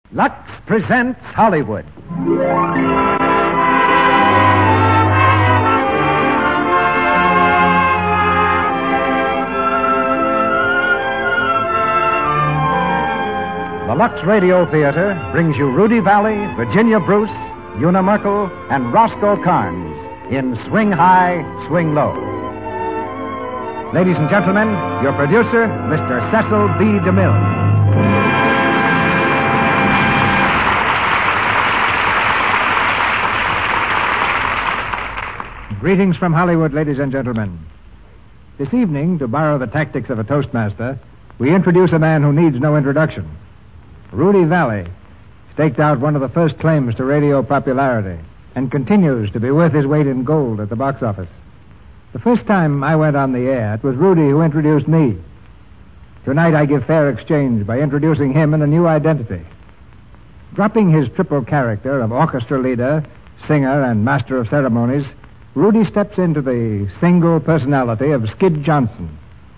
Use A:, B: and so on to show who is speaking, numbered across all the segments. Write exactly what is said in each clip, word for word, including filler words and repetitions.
A: Lux presents Hollywood. The Lux Radio Theater brings you Rudy Valley, Virginia Bruce, Una Merkel, and Roscoe Carnes in Swing High, Swing Low. Ladies and gentlemen, your producer, Mister Cecil B. DeMille. Greetings from Hollywood, ladies and gentlemen. This evening, to borrow the tactics of a Toastmaster, we introduce a man who needs no introduction. Rudy Valley staked out one of the first claims to radio popularity and continues to be worth his weight in gold at the box office. The first time I went on the air, it was Rudy who introduced me. Tonight I give fair exchange by introducing him in a new identity. Dropping his triple character of orchestra leader, singer, and master of ceremonies, Rudy steps into the single personality of Skid Johnson,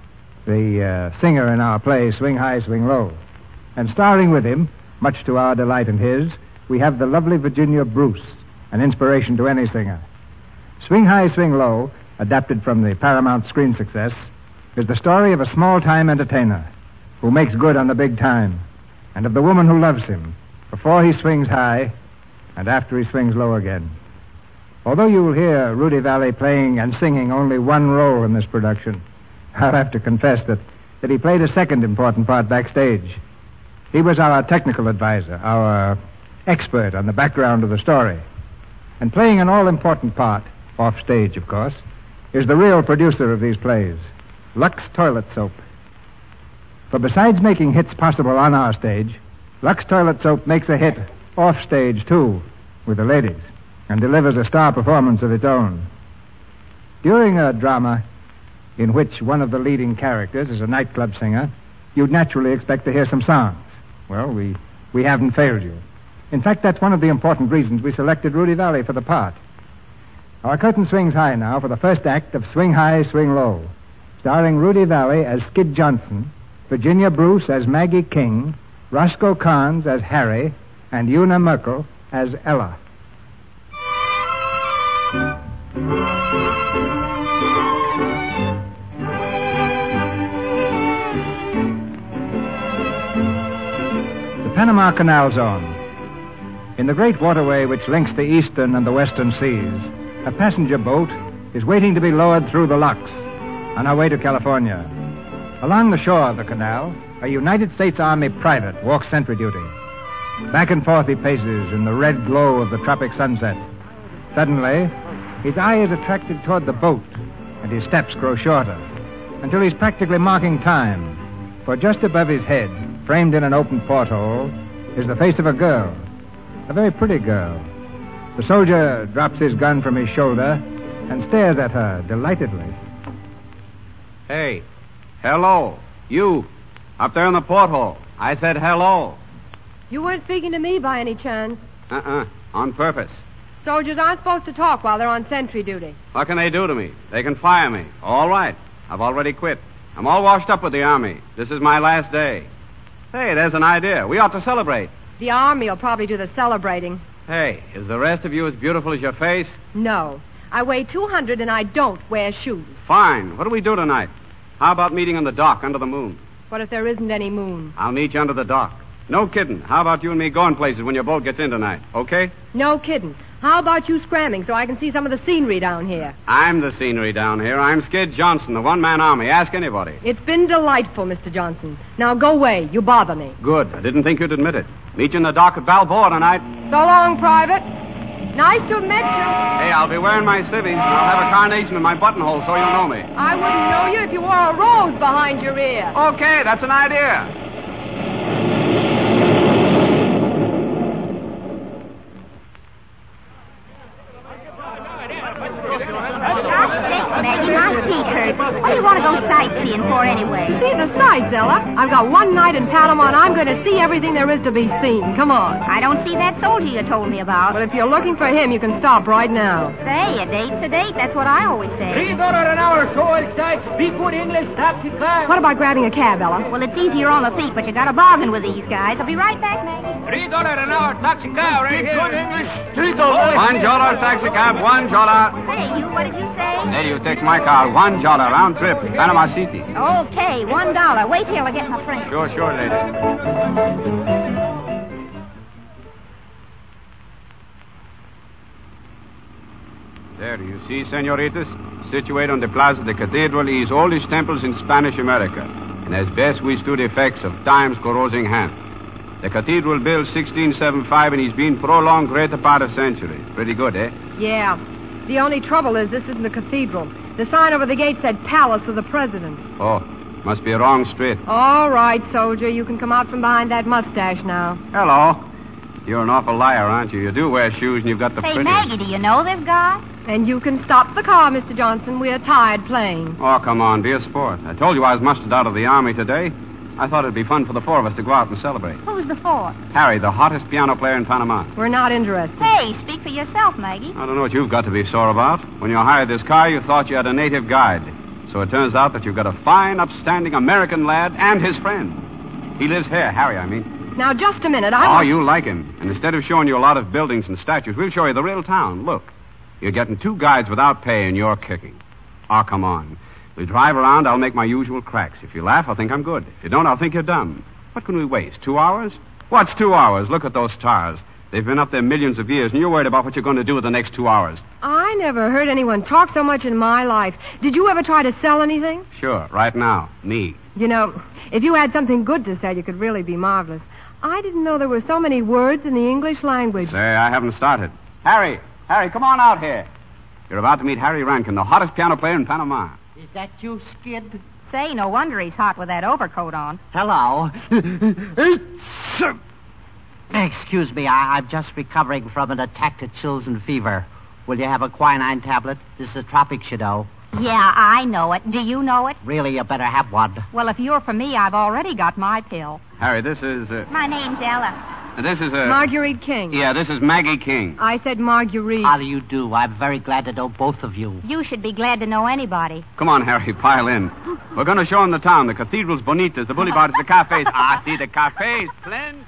A: the uh, singer in our play Swing High, Swing Low. And starring with him, much to our delight and his, we have the lovely Virginia Bruce, an inspiration to any singer. Swing High, Swing Low, adapted from the Paramount screen success, is the story of a small-time entertainer who makes good on the big time, and of the woman who loves him before he swings high and after he swings low again. Although you'll hear Rudy Valley playing and singing only one role in this production, I'll have to confess that, that he played a second important part backstage. He was our technical advisor, our expert on the background of the story. And playing an all-important part, off stage, of course, is the real producer of these plays, Lux Toilet Soap. For besides making hits possible on our stage, Lux Toilet Soap makes a hit off stage, too, with the ladies, and delivers a star performance of its own. During a drama in which one of the leading characters is a nightclub singer, you'd naturally expect to hear some songs. Well, we, we haven't failed you. In fact, that's one of the important reasons we selected Rudy Valley for the part. Our curtain swings high now for the first act of Swing High, Swing Low, starring Rudy Valley as Skid Johnson, Virginia Bruce as Maggie King, Roscoe Carnes as Harry, and Una Merkel as Ella. The Panama Canal Zone. In the great waterway which links the eastern and the western seas, a passenger boat is waiting to be lowered through the locks on her way to California. Along the shore of the canal, a United States Army private walks sentry duty. Back and forth he paces in the red glow of the tropic sunset. Suddenly, his eye is attracted toward the boat, and his steps grow shorter, until he's practically marking time. For just above his head, framed in an open porthole, is the face of a girl, a very pretty girl. The soldier drops his gun from his shoulder and stares at her delightedly.
B: Hey, hello, you, up there in the porthole. I said hello.
C: You weren't speaking to me by any chance.
B: Uh-uh, on purpose.
C: Soldiers aren't supposed to talk while they're on sentry duty.
B: What can they do to me? They can fire me. All right. I've already quit. I'm all washed up with the Army. This is my last day. Hey, there's an idea. We ought to celebrate.
C: The Army will probably do the celebrating.
B: Hey, is the rest of you as beautiful as your face?
C: No. I weigh two hundred and I don't wear shoes.
B: Fine. What do we do tonight? How about meeting on the dock under the moon?
C: What if there isn't any moon?
B: I'll meet you under the dock. No kidding. How about you and me going places when your boat gets in tonight, okay?
C: No kidding. How about you scramming so I can see some of the scenery down here?
B: I'm the scenery down here. I'm Skid Johnson, the one-man army. Ask anybody.
C: It's been delightful, Mister Johnson. Now go away. You bother me.
B: Good. I didn't think you'd admit it. Meet you in the dock at Balboa tonight.
C: So long, Private. Nice to have met you.
B: Hey, I'll be wearing my civvies, and I'll have a carnation in my buttonhole so you'll know me.
C: I wouldn't know you if you wore a rose behind your ear.
B: Okay, that's an idea.
D: Maggie, my feet hurt. What do you want to go sightseeing for anyway?
C: See the sights, Ella. I've got one night in Panama, and I'm going to see everything there is to be seen. Come on.
D: I don't see that soldier you told me about.
C: But if you're looking for him, you can stop right now.
D: Say, a date's a date. That's what I always say.
E: Three dollars an hour, so all sides. Speak good English, taxi cab.
C: What about grabbing a cab, Ella?
D: Well, it's easier on the feet, but you got to bargain with these guys. I'll be right back, Maggie.
E: Three dollar an hour taxi cab right here.
F: Good English. Three dollars.
B: One dollar taxi cab, one dollar.
D: Hey, you, what did you say?
B: Hey, you take my car, one dollar, round trip, Panama City.
D: Okay, one dollar. Wait till I get my friend.
B: Sure, sure, lady. There, do you see, senoritas? Situated on the Plaza de Cathedral is oldest temples in Spanish America, and as best withstood effects of time's corrosing hand. The cathedral built sixteen seventy-five, and he's been prolonged greater part of century. Pretty good, eh?
C: Yeah. The only trouble is this isn't a cathedral. The sign over the gate said Palace of the President.
B: Oh, must be a wrong street.
C: All right, soldier. You can come out from behind that mustache now.
B: Hello. You're an awful liar, aren't you? You do wear shoes, and you've got the
D: Hey,
B: prettiest...
D: Maggie, do you know this guy?
C: And you can stop the car, Mister Johnson. We're tired playing.
B: Oh, come on, be a sport. I told you I was mustered out of the Army today. I thought it'd be fun for the four of us to go out and celebrate.
D: Who's the fourth?
B: Harry, the hottest piano player in Panama.
C: We're not interested.
D: Hey, speak for yourself, Maggie.
B: I don't know what you've got to be sore about. When you hired this car, you thought you had a native guide. So it turns out that you've got a fine, upstanding American lad and his friend. He lives here, Harry, I mean.
C: Now, just a minute. I
B: Oh,
C: want...
B: you like him. And instead of showing you a lot of buildings and statues, we'll show you the real town. Look, you're getting two guides without pay, and you're kicking. Oh, come on. We drive around, I'll make my usual cracks. If you laugh, I'll think I'm good. If you don't, I'll think you're dumb. What can we waste? Two hours? What's two hours? Look at those stars. They've been up there millions of years, and you're worried about what you're going to do with the next two hours.
C: I never heard anyone talk so much in my life. Did you ever try to sell anything?
B: Sure, right now. Me.
C: You know, if you had something good to sell, you could really be marvelous. I didn't know there were so many words in the English language.
B: Say, I haven't started. Harry, Harry, come on out here. You're about to meet Harry Rankin, the hottest piano player in Panama.
F: Is that you, Skid?
D: Say, no wonder he's hot with that overcoat on.
F: Hello. Excuse me, I- I'm just recovering from an attack of chills and fever. Will you have a quinine tablet? This is tropics, you know.
D: Yeah, I know it. Do you know it?
F: Really, you better have one.
D: Well, if you're for me, I've already got my pill.
B: Harry, this is, uh,
D: My name's Ella.
B: this is, uh...
C: Marguerite King.
B: Yeah, this is Maggie King.
C: I said Marguerite.
F: How do you do? I'm very glad to know both of you.
D: You should be glad to know anybody.
B: Come on, Harry, pile in. We're going to show him the town, the cathedrals, bonitas, the boulevards, the cafes. Ah, see, the cafes, plenty.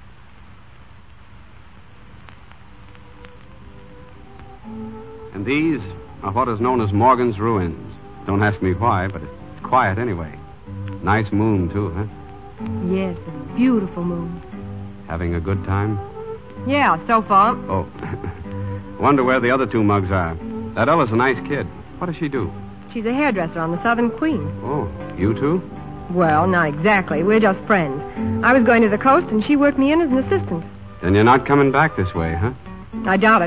B: And these are what is known as Morgan's Ruins. Don't ask me why, but it's quiet anyway. Nice moon, too, huh?
C: Yes, a beautiful moon.
B: Having a good time?
C: Yeah, so far.
B: Oh, wonder where the other two mugs are. That Ella's a nice kid. What does she do?
C: She's a hairdresser on the Southern Queen.
B: Oh, you two?
C: Well, not exactly. We're just friends. I was going to the coast, and she worked me in as an assistant.
B: Then you're not coming back this way, huh?
C: I doubt it.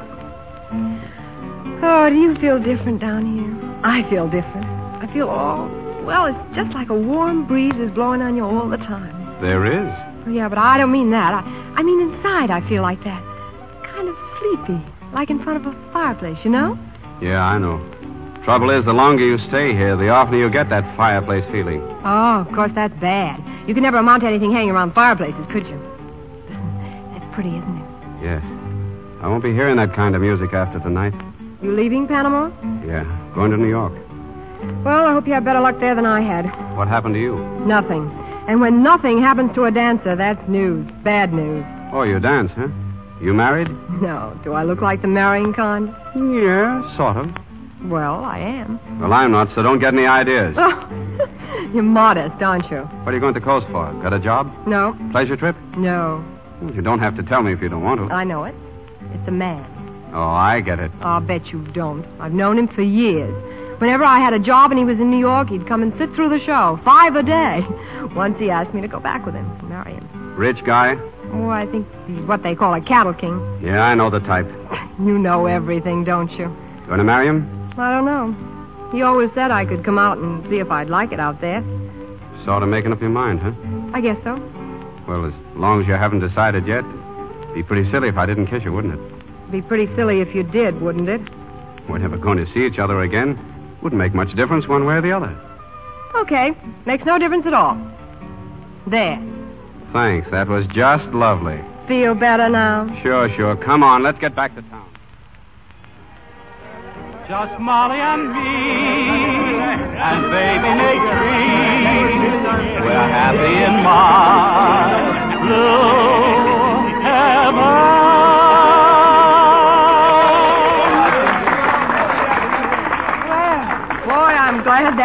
C: Oh, do you feel different down here? I feel different. I feel all... Well, it's just like a warm breeze is blowing on you all the time.
B: There is.
C: Yeah, but I don't mean that. I, I mean inside I feel like that. Kind of sleepy. Like in front of a fireplace, you know?
B: Yeah, I know. Trouble is, the longer you stay here, the oftener you get that fireplace feeling.
C: Oh, of course, that's bad. You could never amount to anything hanging around fireplaces, could you? That's pretty, isn't it?
B: Yes. I won't be hearing that kind of music after tonight.
C: You leaving Panama?
B: Yeah, going to New York.
C: Well, I hope you have better luck there than I had.
B: What happened to you?
C: Nothing. And when nothing happens to a dancer, that's news. Bad news.
B: Oh, you dance, huh? You married?
C: No. Do I look like the marrying kind?
B: Yeah, sort of.
C: Well, I am.
B: Well, I'm not, so don't get any ideas.
C: Oh, you're modest, aren't you?
B: What are you going to the coast for? Got a job?
C: No.
B: Pleasure trip?
C: No.
B: Well, you don't have to tell me if you don't want to.
C: I know it. It's a man.
B: Oh, I get it.
C: I'll bet you don't. I've known him for years. Whenever I had a job and he was in New York, he'd come and sit through the show. Five a day. Once he asked me to go back with him and marry him.
B: Rich guy?
C: Oh, I think he's what they call a cattle king.
B: Yeah, I know the type.
C: You know everything, don't you?
B: Going to marry him?
C: I don't know. He always said I could come out and see if I'd like it out there.
B: Sort of making up your mind, huh?
C: I guess so.
B: Well, as long as you haven't decided yet, it'd be pretty silly if I didn't kiss you, wouldn't it?
C: Be pretty silly if you did, wouldn't it?
B: We're never going to see each other again. Wouldn't make much difference one way or the other.
C: Okay. Makes no difference at all. There.
B: Thanks. That was just lovely.
C: Feel better now?
B: Sure, sure. Come on, let's get back to town.
E: Just Molly and me, and baby Nadine. We're happy in my blue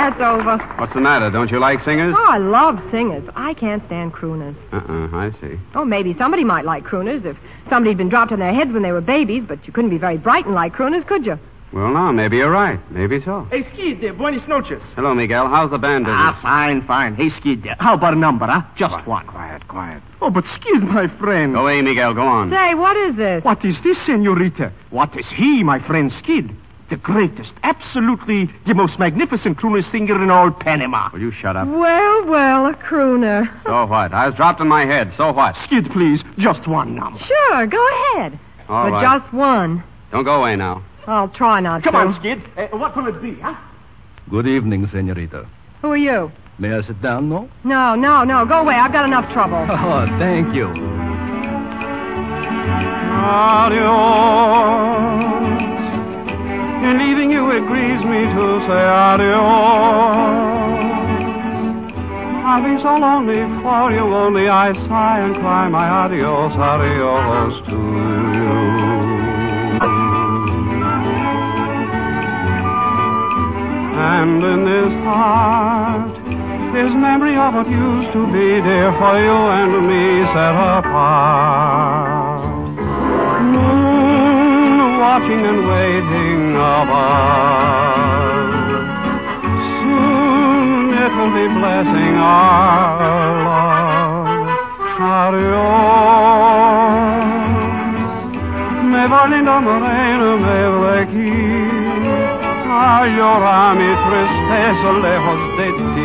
C: it's over.
B: What's the matter? Don't you like singers?
C: Oh, I love singers. I can't stand crooners.
B: Uh-uh, I see.
C: Oh, maybe somebody might like crooners if somebody had been dropped on their heads when they were babies, but you couldn't be very bright and like crooners, could you?
B: Well, no, maybe you're right. Maybe so.
G: Hey, Skid, uh, buenas noches.
B: Hello, Miguel. How's the band business?
G: Ah, fine, fine. Hey, Skid, uh, how about a number, huh? Just
B: Quiet,
G: one.
B: Quiet, quiet.
G: Oh, but Skid, my friend.
B: Go away, Miguel. Go on.
C: Say, what is this?
G: What is this, senorita? What is he, my friend Skid? The greatest, absolutely the most magnificent crooner singer in all Panama.
B: Will you shut up?
C: Well, well, a crooner.
B: So what? I was dropped on my head. So what?
G: Skid, please, just one number.
C: Sure, go ahead.
B: All
C: but
B: right.
C: just one.
B: Don't go away now.
C: I'll try not
G: Come
C: to.
G: on, Skid. Uh, what will it be, huh?
H: Good evening, senorita.
C: Who are you?
H: May I sit down, no?
C: No, no, no. Go away. I've got enough trouble.
H: Oh, thank you.
E: Adios. In leaving you, it grieves me to say adios. I've been so lonely for you, only I sigh and cry my adios, adios to you. And in this heart is memory of what used to be, dear, for you and me set apart. Moon watching and waiting above. Soon it will be blessing our love. Adios. Me va linda morena, me aquí. Ay, llora mi tristeza lejos de ti.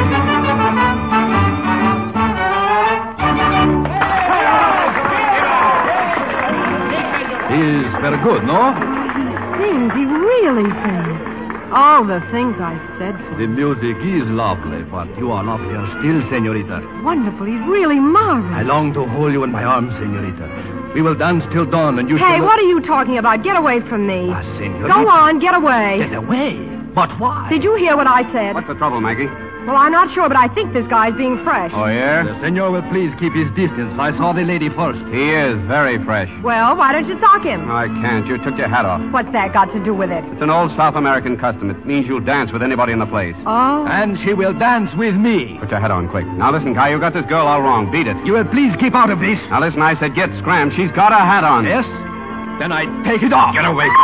H: He's very good, no?
C: He sings. He really sings. All the things I said to
H: The
C: him.
H: music is lovely, but you are not here still, senorita.
C: Wonderful. He's really marvelous.
H: I long to hold you in my arms, senorita. We will dance till dawn, and you
C: Hey,
H: shall...
C: what are you talking about? Get away from me.
H: Ah, senorita.
C: Go on, get away.
H: Get away? But why?
C: Did you hear what I said?
B: What's the trouble, Maggie?
C: Well, I'm not sure, but I think this guy's being fresh.
B: Oh, yeah?
H: The senor will please keep his distance. I saw the lady first.
B: He is very fresh.
C: Well, why don't you sock him?
B: I can't. You took your hat off.
C: What's that got to do with it?
B: It's an old South American custom. It means you'll dance with anybody in the place.
C: Oh.
H: And she will dance with me.
B: Put your hat on quick. Now, listen, Guy, you got this girl all wrong. Beat it.
H: You will please keep out of this.
B: Now, listen, I said get scrammed. She's got her hat on.
H: Yes? Then I take it off.
B: Get away.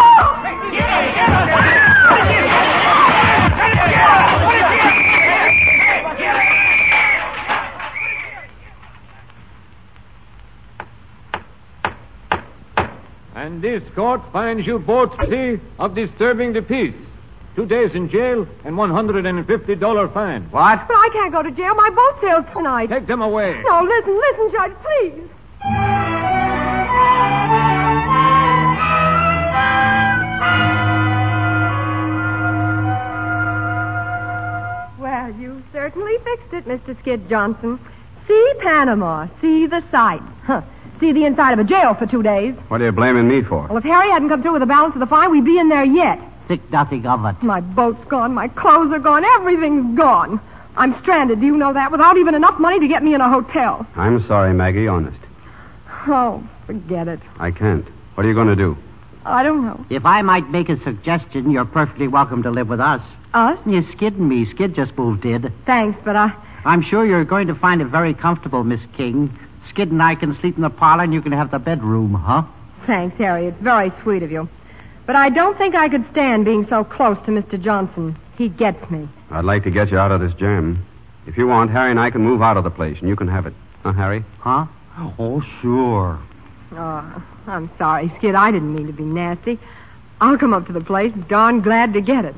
A: And this court finds you both guilty of disturbing the peace. Two days in jail and one hundred fifty dollars fine.
B: What?
C: But I can't go to jail. My boat sails tonight.
A: Take them away.
C: No, listen, listen, Judge, please. Well, you certainly fixed it, Mister Skid Johnson. See Panama. See the sights. Huh. See the inside of a jail for two days.
B: What are you blaming me for?
C: Well, if Harry hadn't come through with the balance of the fine, we'd be in there yet.
F: Think nothing of it.
C: My boat's gone. My clothes are gone. Everything's gone. I'm stranded. Do you know that? Without even enough money to get me in a hotel.
B: I'm sorry, Maggie, honest.
C: Oh, forget it.
B: I can't. What are you going to do?
C: I don't know.
F: If I might make a suggestion, you're perfectly welcome to live with us.
C: Us?
F: You Skid and me. Skid just moved in.
C: Thanks, but I...
F: I'm sure you're going to find it very comfortable, Miss King. Skid and I can sleep in the parlor, and you can have the bedroom, huh?
C: Thanks, Harry. It's very sweet of you. But I don't think I could stand being so close to Mister Johnson. He gets me.
B: I'd like to get you out of this jam. If you want, Harry and I can move out of the place, and you can have it. Huh, Harry?
F: Huh? Oh, sure.
C: Oh, I'm sorry, Skid. I didn't mean to be nasty. I'll come up to the place. Darn glad to get it.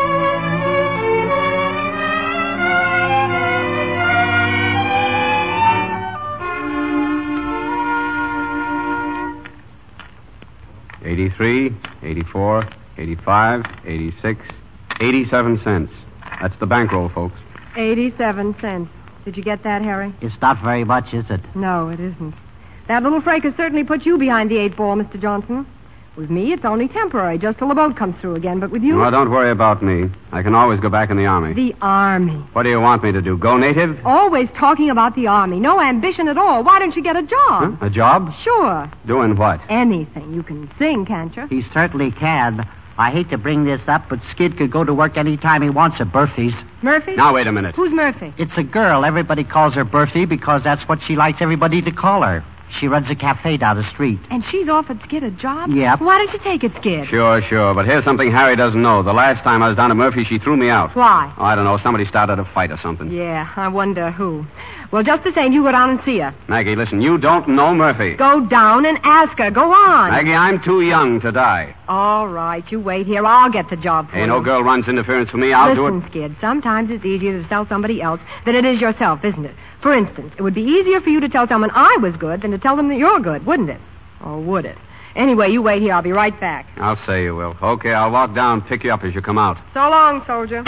B: Eighty-three, eighty-four, eighty-five, eighty-six, eighty-seven cents. That's the bankroll, folks.
C: Eighty-seven cents. Did you get that, Harry?
F: It's not very much, is it?
C: No, it isn't. That little fracas certainly put you behind the eight ball, Mister Johnson. With me, it's only temporary, just till the boat comes through again. But with you...
B: Well, don't worry about me. I can always go back in the Army.
C: The Army.
B: What do you want me to do, go native?
C: Always talking about the Army. No ambition at all. Why don't you get a job?
B: Huh? A job?
C: Sure.
B: Doing what?
C: Anything. You can sing, can't you?
F: He certainly can. I hate to bring this up, but Skid could go to work any time he wants at Murphy's.
C: Murphy?
B: Now, wait a minute.
C: Who's Murphy?
F: It's a girl. Everybody calls her Murphy because that's what she likes everybody to call her. She runs a cafe down the street.
C: And she's offered Skid a job?
F: Yep.
C: Why don't you take it, Skid?
B: Sure, sure. But here's something Harry doesn't know. The last time I was down at Murphy, she threw me out.
C: Why?
B: Oh, I don't know. Somebody started a fight or something.
C: Yeah, I wonder who. Well, just the same, you go down and see her.
B: Maggie, listen, you don't know Murphy.
C: Go down and ask her. Go on.
B: Maggie, I'm too young to die.
C: All right, you wait here. I'll get the job for
B: Hey,
C: you.
B: no girl runs interference for me. I'll
C: Listen,
B: do it.
C: Skid, sometimes it's easier to tell somebody else than it is yourself, isn't it? For instance, it would be easier for you to tell someone I was good than to tell them that you're good, wouldn't it? Or would it? Anyway, you wait here. I'll be right back.
B: I'll say you will. Okay, I'll walk down and pick you up as you come out.
C: So long, soldier.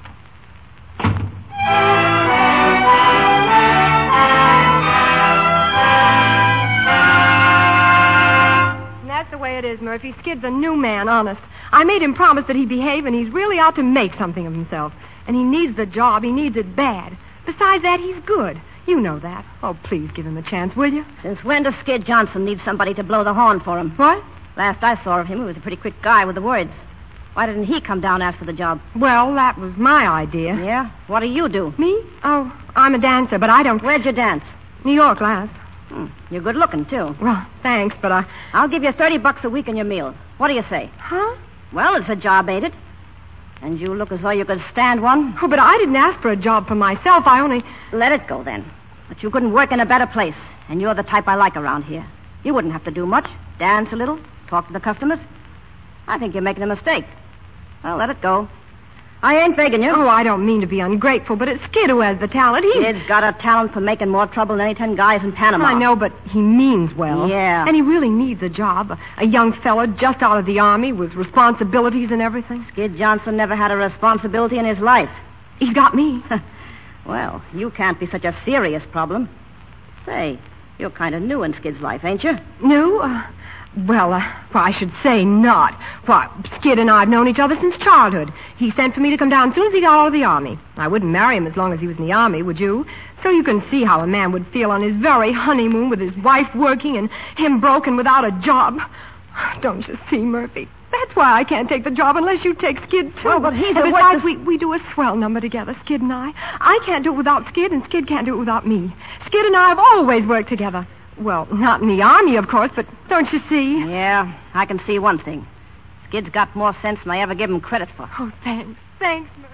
C: And that's the way it is, Murphy. Skid's a new man, honest. I made him promise that he'd behave, and he's really out to make something of himself. And he needs the job. He needs it bad. Besides that, he's good. You know that. Oh, please give him a chance, will you?
D: Since when does Skid Johnson need somebody to blow the horn for him?
C: What?
D: Last I saw of him, he was a pretty quick guy with the words. Why didn't he come down and ask for the job?
C: Well, that was my idea.
D: Yeah? What do you do?
C: Me? Oh, I'm a dancer, but I don't...
D: Where'd you dance?
C: New York last.
D: Hmm. You're good looking, too.
C: Well, thanks, but I...
D: I'll give you thirty bucks a week in your meals. What do you say?
C: Huh?
D: Well, it's a job, ain't it? And you look as though you could stand one.
C: Oh, but I didn't ask for a job for myself. I only...
D: Let it go, then. But you couldn't work in a better place. And you're the type I like around here. You wouldn't have to do much. Dance a little. Talk to the customers. I think you're making a mistake. Well, let it go. I ain't begging you.
C: Oh, I don't mean to be ungrateful, but it's Skid who has the talent. He...
D: Kid's got a talent for making more trouble than any ten guys in Panama.
C: I know, but he means well.
D: Yeah.
C: And he really needs a job. A, a young fellow just out of the Army with responsibilities and everything.
D: Skid Johnson never had a responsibility in his life.
C: He's got me.
D: Well, you can't be such a serious problem. Say, you're kind of new in Skid's life, ain't you?
C: New? Uh, well, uh, well, I should say not. Why, Skid and I have known each other since childhood. He sent for me to come down as soon as he got out of the Army. I wouldn't marry him as long as he was in the Army, would you? So you can see how a man would feel on his very honeymoon with his wife working and him broken without a job. Don't you see, Murphy? That's why I can't take the job unless you take Skid, too.
D: Well, but he's
C: and
D: a
C: besides,
D: worthless...
C: we, we do a swell number together, Skid and I. I can't do it without Skid, and Skid can't do it without me. Skid and I have always worked together. Well, not in the Army, of course, but don't you see?
D: Yeah, I can see one thing. Skid's got more sense than I ever give him credit for.
C: Oh, thanks. Thanks, Murphy.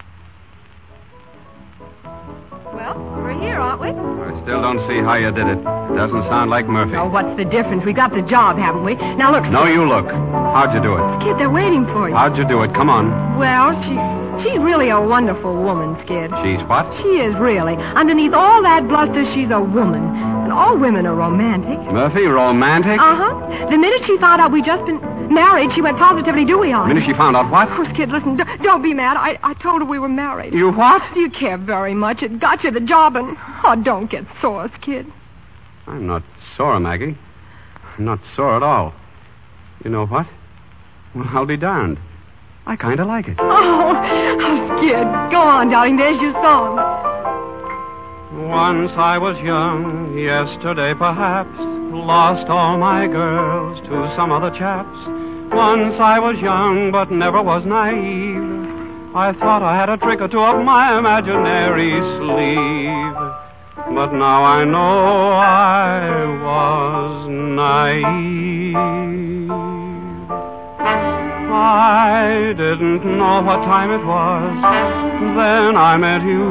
C: Well, we're here, aren't we?
B: I still don't see how you did it. It doesn't sound like Murphy.
C: Oh, what's the difference? We got the job, haven't we? Now, look...
B: No, you look. How'd you do it?
C: Skid, they're waiting for you.
B: How'd you do it? Come on.
C: Well, she... She's really a wonderful woman, Skid.
B: She's what?
C: She is, really. Underneath all that bluster, she's a woman. And all women are romantic.
B: Murphy, romantic?
C: Uh-huh. The minute she found out we'd just been married, she went positively dewy on.
B: The minute she found out what?
C: Oh, Skid, listen, d- don't be mad. I, I told her we were married.
B: You what?
C: Do you care very much? It got you the job, and... Oh, don't get sore, Skid.
B: I'm not sore, Maggie. I'm not sore at all. You know what? Well, I'll be darned. I kind of like it.
C: Oh, oh, Skid. Go on, darling. There's your song.
E: Once I was young, yesterday perhaps, lost all my girls to some other chaps. Once I was young, but never was naive. I thought I had a trick or two up my imaginary sleeve. But now I know I was naive. I didn't know what time it was, then I met you.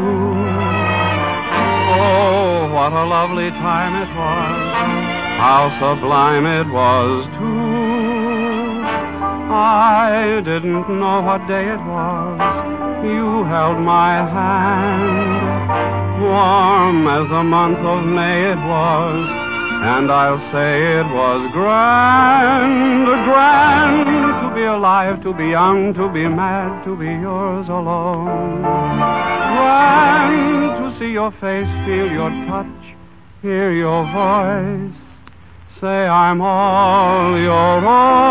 E: Oh, what a lovely time it was, how sublime it was, too. I didn't know what day it was, you held my hand. Warm as the month of May it was, and I'll say it was grand, grand to be alive, to be young, to be mad, to be yours alone. Grand to see your face, feel your touch, hear your voice, say I'm all your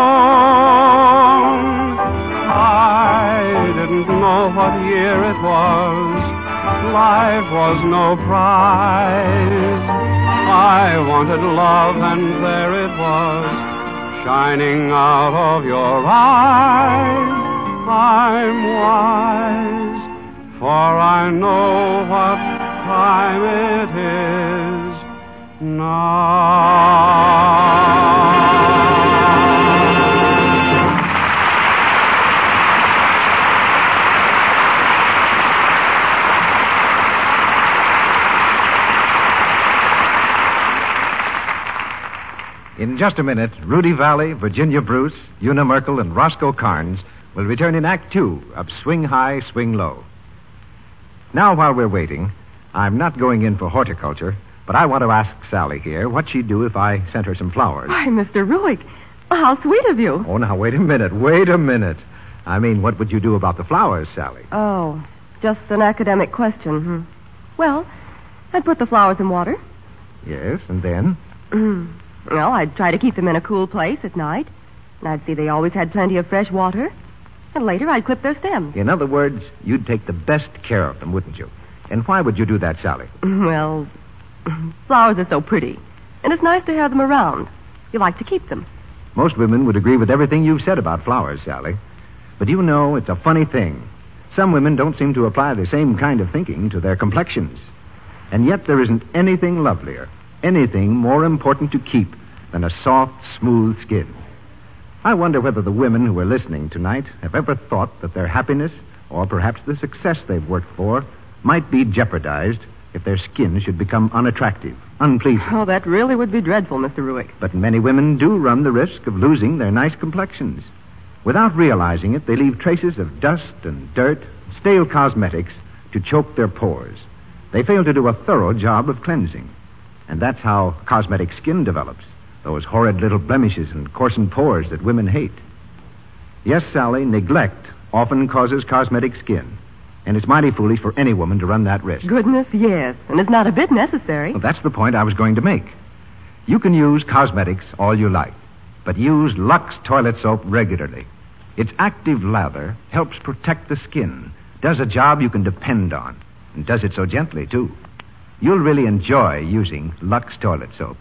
E: own. I didn't know what year it was, life was no prize. I wanted love, and there it was, shining out of your eyes. I'm wise, for I know what time it is now.
A: In just a minute, Rudy Valley, Virginia Bruce, Una Merkel, and Roscoe Carnes will return in Act Two of Swing High, Swing Low. Now, while we're waiting, I'm not going in for horticulture, but I want to ask Sally here what she'd do if I sent her some flowers.
I: Why, Mister Ruick, how sweet of you.
A: Oh, now, wait a minute, wait a minute. I mean, what would you do about the flowers, Sally?
I: Oh, just an academic question. Hmm. Well, I'd put the flowers in water.
A: Yes, and then?
I: Well, I'd try to keep them in a cool place at night. And I'd see they always had plenty of fresh water. And later I'd clip their stems.
A: In other words, you'd take the best care of them, wouldn't you? And why would you do that, Sally?
I: Well, flowers are so pretty. And it's nice to have them around. You like to keep them.
A: Most women would agree with everything you've said about flowers, Sally. But you know, it's a funny thing. Some women don't seem to apply the same kind of thinking to their complexions. And yet there isn't anything lovelier, anything more important to keep than a soft, smooth skin. I wonder whether the women who are listening tonight have ever thought that their happiness, or perhaps the success they've worked for, might be jeopardized if their skin should become unattractive, unpleasing.
I: Oh, that really would be dreadful, Mister Ruick.
A: But many women do run the risk of losing their nice complexions. Without realizing it, they leave traces of dust and dirt, stale cosmetics, to choke their pores. They fail to do a thorough job of cleansing. And that's how cosmetic skin develops. Those horrid little blemishes and coarsened pores that women hate. Yes, Sally, neglect often causes cosmetic skin. And it's mighty foolish for any woman to run that risk.
I: Goodness, yes. And it's not a bit necessary.
A: Well, that's the point I was going to make. You can use cosmetics all you like, but use Lux toilet soap regularly. Its active lather helps protect the skin, does a job you can depend on, and does it so gently, too. You'll really enjoy using Lux toilet soap.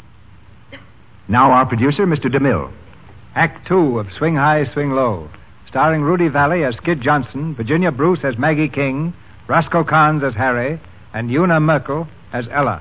A: Now our producer, Mister DeMille.
J: Act Two of Swing High, Swing Low, starring Rudy Valley as Skid Johnson, Virginia Bruce as Maggie King, Roscoe Carnes as Harry, and Una Merkel as Ella.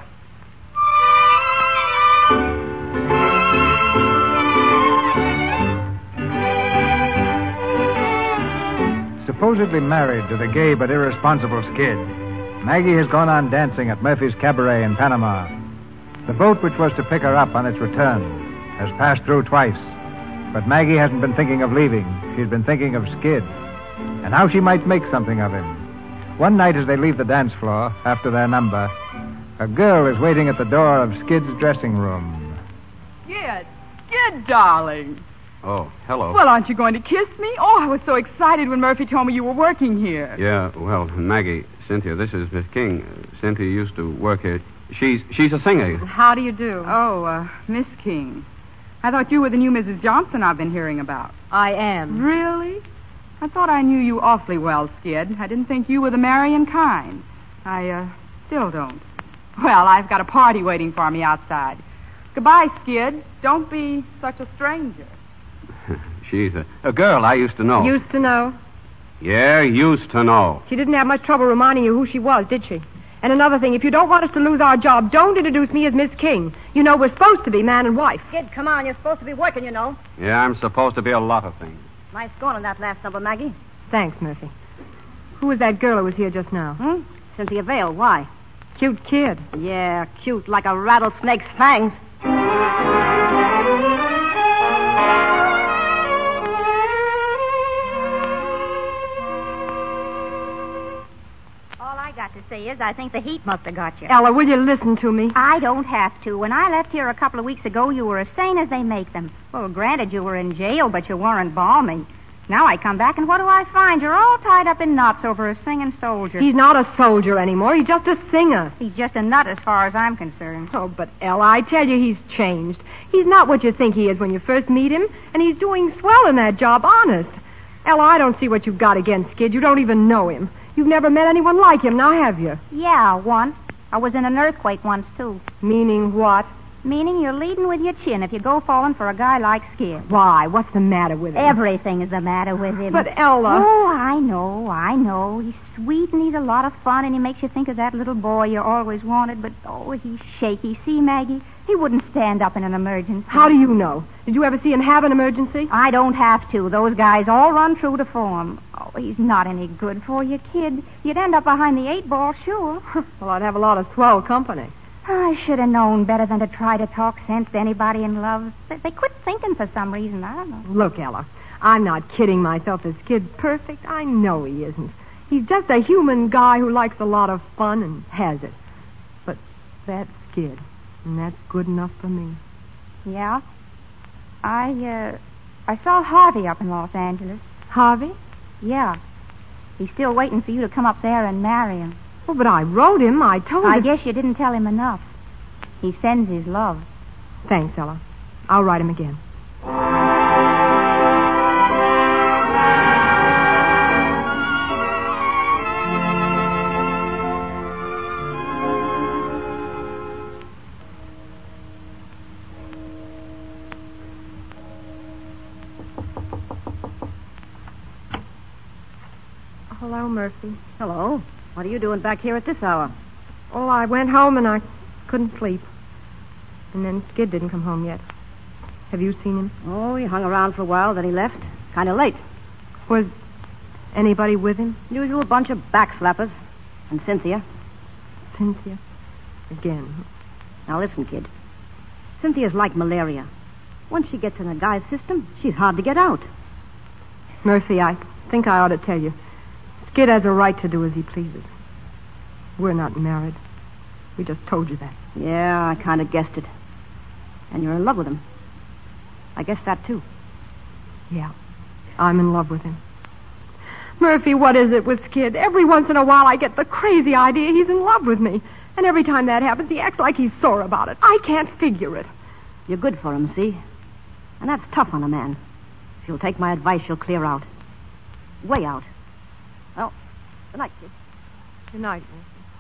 J: Supposedly married to the gay but irresponsible Skid, Maggie has gone on dancing at Murphy's Cabaret in Panama. The boat which was to pick her up on its return has passed through twice, but Maggie hasn't been thinking of leaving. She's been thinking of Skid and how she might make something of him. One night as they leave the dance floor after their number, a girl is waiting at the door of Skid's dressing room.
K: Skid, Skid, darling.
B: Oh, hello.
K: Well, aren't you going to kiss me? Oh, I was so excited when Murphy told me you were working here.
B: Yeah, well, Maggie, Cynthia, this is Miss King. Uh, Cynthia used to work here. She's she's a singer.
C: How do you do?
K: Oh, uh, Miss King. I thought you were the new Missus Johnson I've been hearing about.
C: I am.
K: Really? I thought I knew you awfully well, Skid. I didn't think you were the marrying kind. I, uh, still don't. Well, I've got a party waiting for me outside. Goodbye, Skid. Don't be such a stranger.
B: She's a, a girl I used to know.
C: Used to know?
B: Yeah, used to know.
C: She didn't have much trouble reminding you who she was, did she? And another thing, if you don't want us to lose our job, don't introduce me as Miss King. You know we're supposed to be man and wife.
D: Kid, come on. You're supposed to be working, you know.
B: Yeah, I'm supposed to be a lot of things.
D: Nice going on that last number, Maggie.
C: Thanks, Murphy. Who was that girl who was here just now?
D: Hmm? Cynthia Vale. Why?
C: Cute kid.
D: Yeah, cute, like a rattlesnake's fangs.
L: To say is, I think the heat must have got you.
C: Ella, will you listen to me?
L: I don't have to. When I left here a couple of weeks ago, you were as sane as they make them. Well, granted, you were in jail, but you weren't balmy. Now I come back, and what do I find? You're all tied up in knots over a singing soldier.
C: He's not a soldier anymore. He's just a singer.
L: He's just a nut as far as I'm concerned.
C: Oh, but Ella, I tell you, he's changed. He's not what you think he is when you first meet him, and he's doing swell in that job, honest. Ella, I don't see what you've got against Skid. You don't even know him. You've never met anyone like him, now have you?
L: Yeah, once. I was in an earthquake once, too.
C: Meaning what?
L: Meaning you're leading with your chin if you go falling for a guy like Skid.
C: Why? What's the matter with him?
L: Everything is the matter with him.
C: But, Ella...
L: Oh, I know, I know. He's sweet and he's a lot of fun and he makes you think of that little boy you always wanted, but, oh, he's shaky. See, Maggie? He wouldn't stand up in an emergency.
C: How do you know? Did you ever see him have an emergency?
L: I don't have to. Those guys all run true to form. Oh, he's not any good for you, kid. You'd end up behind the eight ball, sure.
C: Well, I'd have a lot of swell company.
L: I should have known better than to try to talk sense to anybody in love. They, they quit thinking for some reason. I don't know.
C: Look, Ella, I'm not kidding myself. This kid's perfect. I know he isn't. He's just a human guy who likes a lot of fun and has it. But that's Skid, and that's good enough for me.
L: Yeah? I, uh, I saw Harvey up in Los Angeles.
C: Harvey?
L: Yeah. He's still waiting for you to come up there and marry him.
C: Oh, but I wrote him. I told him.
L: I guess you didn't tell him enough. He sends his love.
C: Thanks, Ella. I'll write him again. Hello, Murphy.
D: Hello. What are you doing back here at this hour?
C: Oh, I went home and I couldn't sleep. And then Skid didn't come home yet. Have you seen him?
D: Oh, he hung around for a while, then he left. Kind of late.
C: Was anybody with him?
D: Usual bunch of backslappers. And Cynthia.
C: Cynthia? Again.
D: Now listen, kid. Cynthia's like malaria. Once she gets in a guy's system, she's hard to get out.
C: Murphy, I think I ought to tell you. Skid has a right to do as he pleases. We're not married. We just told you that.
D: Yeah, I kind of guessed it. And you're in love with him. I guess that, too.
C: Yeah, I'm in love with him. Murphy, what is it with Skid? Every once in a while I get the crazy idea he's in love with me. And every time that happens, he acts like he's sore about it. I can't figure it.
D: You're good for him, see? And that's tough on a man. If you'll take my advice, you'll clear out. Way out. Well, good night, kid.
C: Good night, Murphy.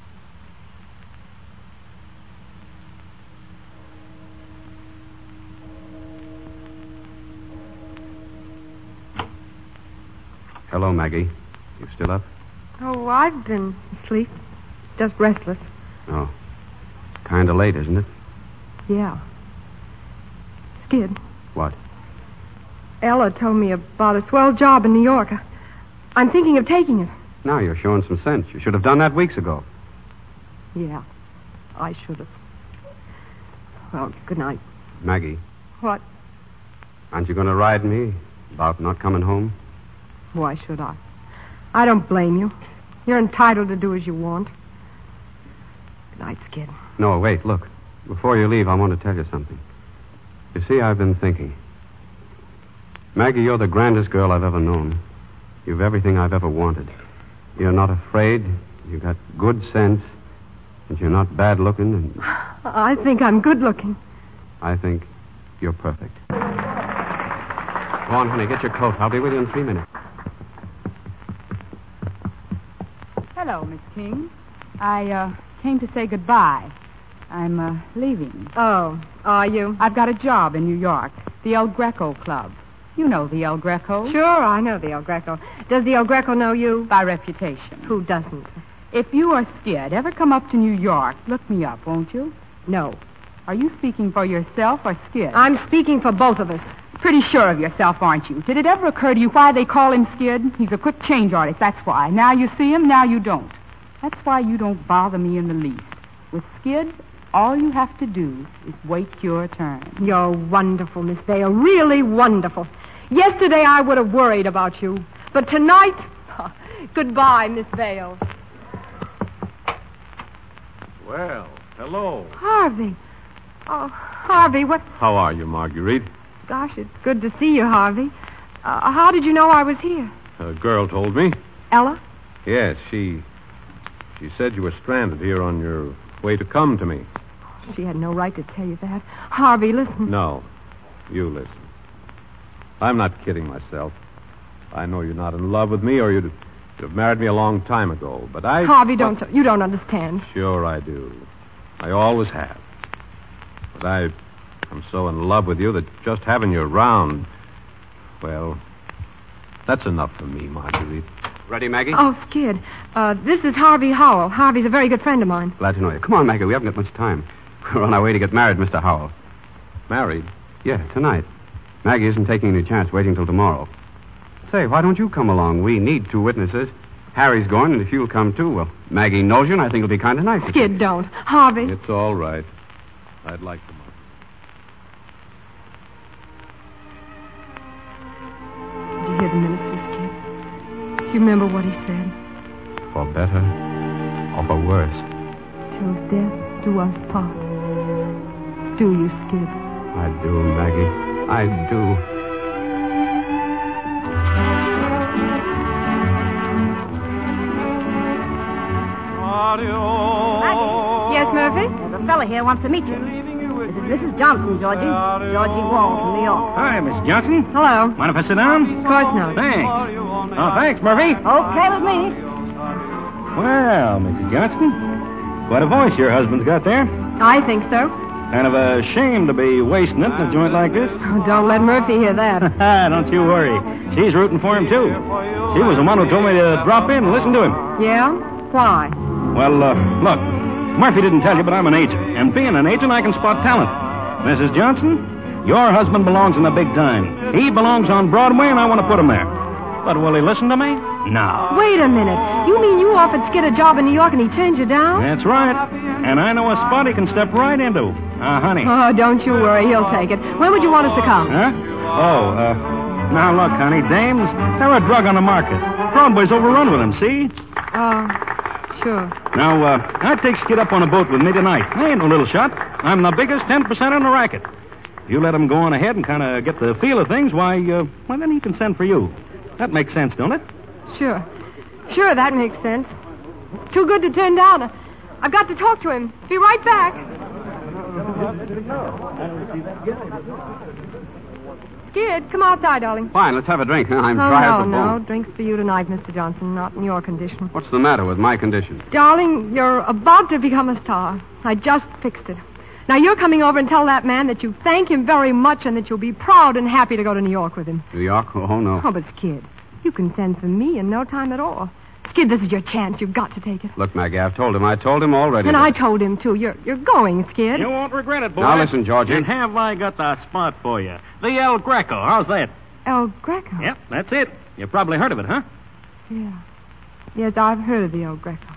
B: Hello, Maggie. You still up?
C: Oh, I've been asleep. Just restless.
B: Oh. Kind of late, isn't it?
C: Yeah. Skid.
B: What?
C: Ella told me about a swell job in New York. I'm thinking of taking it.
B: Now you're showing some sense. You should have done that weeks ago.
C: Yeah, I should have. Well, good night.
B: Maggie.
C: What?
B: Aren't you going to ride me about not coming home?
C: Why should I? I don't blame you. You're entitled to do as you want. Good night, Skid.
B: No, wait, look. Before you leave, I want to tell you something. You see, I've been thinking. Maggie, you're the grandest girl I've ever known. You've everything I've ever wanted. You're not afraid. You've got good sense. And you're not bad looking. And
C: I think I'm good looking.
B: I think you're perfect. Go on, honey, get your coat. I'll be with you in three minutes.
K: Hello, Miss King. I uh, came to say goodbye. I'm uh, leaving.
C: Oh, are you?
K: I've got a job in New York, the El Greco Club. You know the El Greco.
C: Sure, I know the El Greco. Does the El Greco know you?
K: By reputation.
C: Who doesn't?
K: If you or Skid ever come up to New York, look me up, won't you?
C: No.
K: Are you speaking for yourself or Skid?
C: I'm speaking for both of us.
K: Pretty sure of yourself, aren't you? Did it ever occur to you why they call him Skid? He's a quick change artist, that's why. Now you see him, now you don't. That's why you don't bother me in the least. With Skid, all you have to do is wait your turn.
C: You're wonderful, Miss Vale. Really wonderful. Yesterday I would have worried about you. But tonight, goodbye, Miss Vale.
M: Well, hello.
C: Harvey. Oh, Harvey, what...
M: How are you, Marguerite?
C: Gosh, it's good to see you, Harvey. Uh, how did you know I was here?
M: A girl told me.
C: Ella?
M: Yes, she... She said you were stranded here on your way to come to me.
C: She had no right to tell you that. Harvey, listen.
M: No, you listen. I'm not kidding myself. I know you're not in love with me or you'd have married me a long time ago, but I...
C: Harvey, don't... You don't understand.
M: Sure I do. I always have. But I, I'm so in love with you that just having you around, well, that's enough for me, Marguerite.
B: Ready, Maggie?
C: Oh, Skid. Uh, this is Harvey Howell. Harvey's a very good friend of mine.
B: Glad to know you. Come on, Maggie. We haven't got much time. We're on our way to get married, Mister Howell.
M: Married?
B: Yeah, tonight. Maggie isn't taking any chance waiting till tomorrow. Say, why don't you come along? We need two witnesses. Harry's going, and if you'll come too, well, Maggie knows you, and I think it'll be kind of nice.
C: Skid, don't. Harvey.
M: It's all right. I'd like to.
C: Did you hear the minister, Skid? Do you remember what he said?
B: For better or for worse.
C: Till death do us part. Do you, Skid?
B: I do, Maggie. I do.
C: Maggie? Yes, Murphy?
D: There's a fella here wants to meet you. This is Missus Johnson, Georgie. Georgie Wall from New York.
H: Hi, Miss Johnson.
C: Hello.
H: Mind if I sit down?
C: Of course not.
H: Thanks. Oh, thanks, Murphy.
D: Okay with me.
H: Well, Missus Johnson, quite a voice your husband's got there.
C: I think so.
H: Kind of a shame to be wasting it in a joint like this.
C: Oh, don't let Murphy hear that.
H: Don't you worry. She's rooting for him, too. She was the one who told me to drop in and listen to him.
C: Yeah? Why?
H: Well, uh, look, Murphy didn't tell you, but I'm an agent. And being an agent, I can spot talent. Missus Johnson, your husband belongs in the big time. He belongs on Broadway, and I want to put him there. But will he listen to me? No.
C: Wait a minute. You mean you offered Skid a job in New York and he turned you down?
H: That's right. And I know a spot he can step right into. Uh, honey.
C: Oh, don't you worry. He'll take it. When would you want us to come?
H: Huh? Oh, uh, now look, honey, dames, they're a drug on the market. Broadway's overrun with them, see?
C: Oh, sure.
H: Now, uh, I'd take Skid up on a boat with me tonight. I ain't no little shot. I'm the biggest ten percent in the racket. You let him go on ahead and kind of get the feel of things, why, uh, well, then he can send for you. That makes sense, don't it?
C: Sure. Sure, that makes sense. Too good to turn down. I've got to talk to him. Be right back. Skid, come outside, darling.
B: Fine, let's have a drink. I'm
C: oh,
B: dry
C: no,
B: as a bone.
C: no. Drinks for you tonight, Mister Johnson, not in your condition.
B: What's the matter with my condition?
C: Darling, you're about to become a star. I just fixed it. Now, you're coming over and tell that man that you thank him very much and that you'll be proud and happy to go to New York with him.
B: New York? Oh, no.
C: Oh, but, Skid, you can send for me in no time at all. Skid, this is your chance. You've got to take it.
B: Look, Maggie, I've told him. I told him already.
C: And
B: that...
C: I told him, too. You're you're going, Skid.
H: You won't regret it, boy.
B: Now, listen, Georgie.
H: And have I got the spot for you? The El Greco. How's that?
C: El Greco?
H: Yep, that's it. You've probably heard of it, huh?
C: Yeah. Yes, I've heard of the El Greco.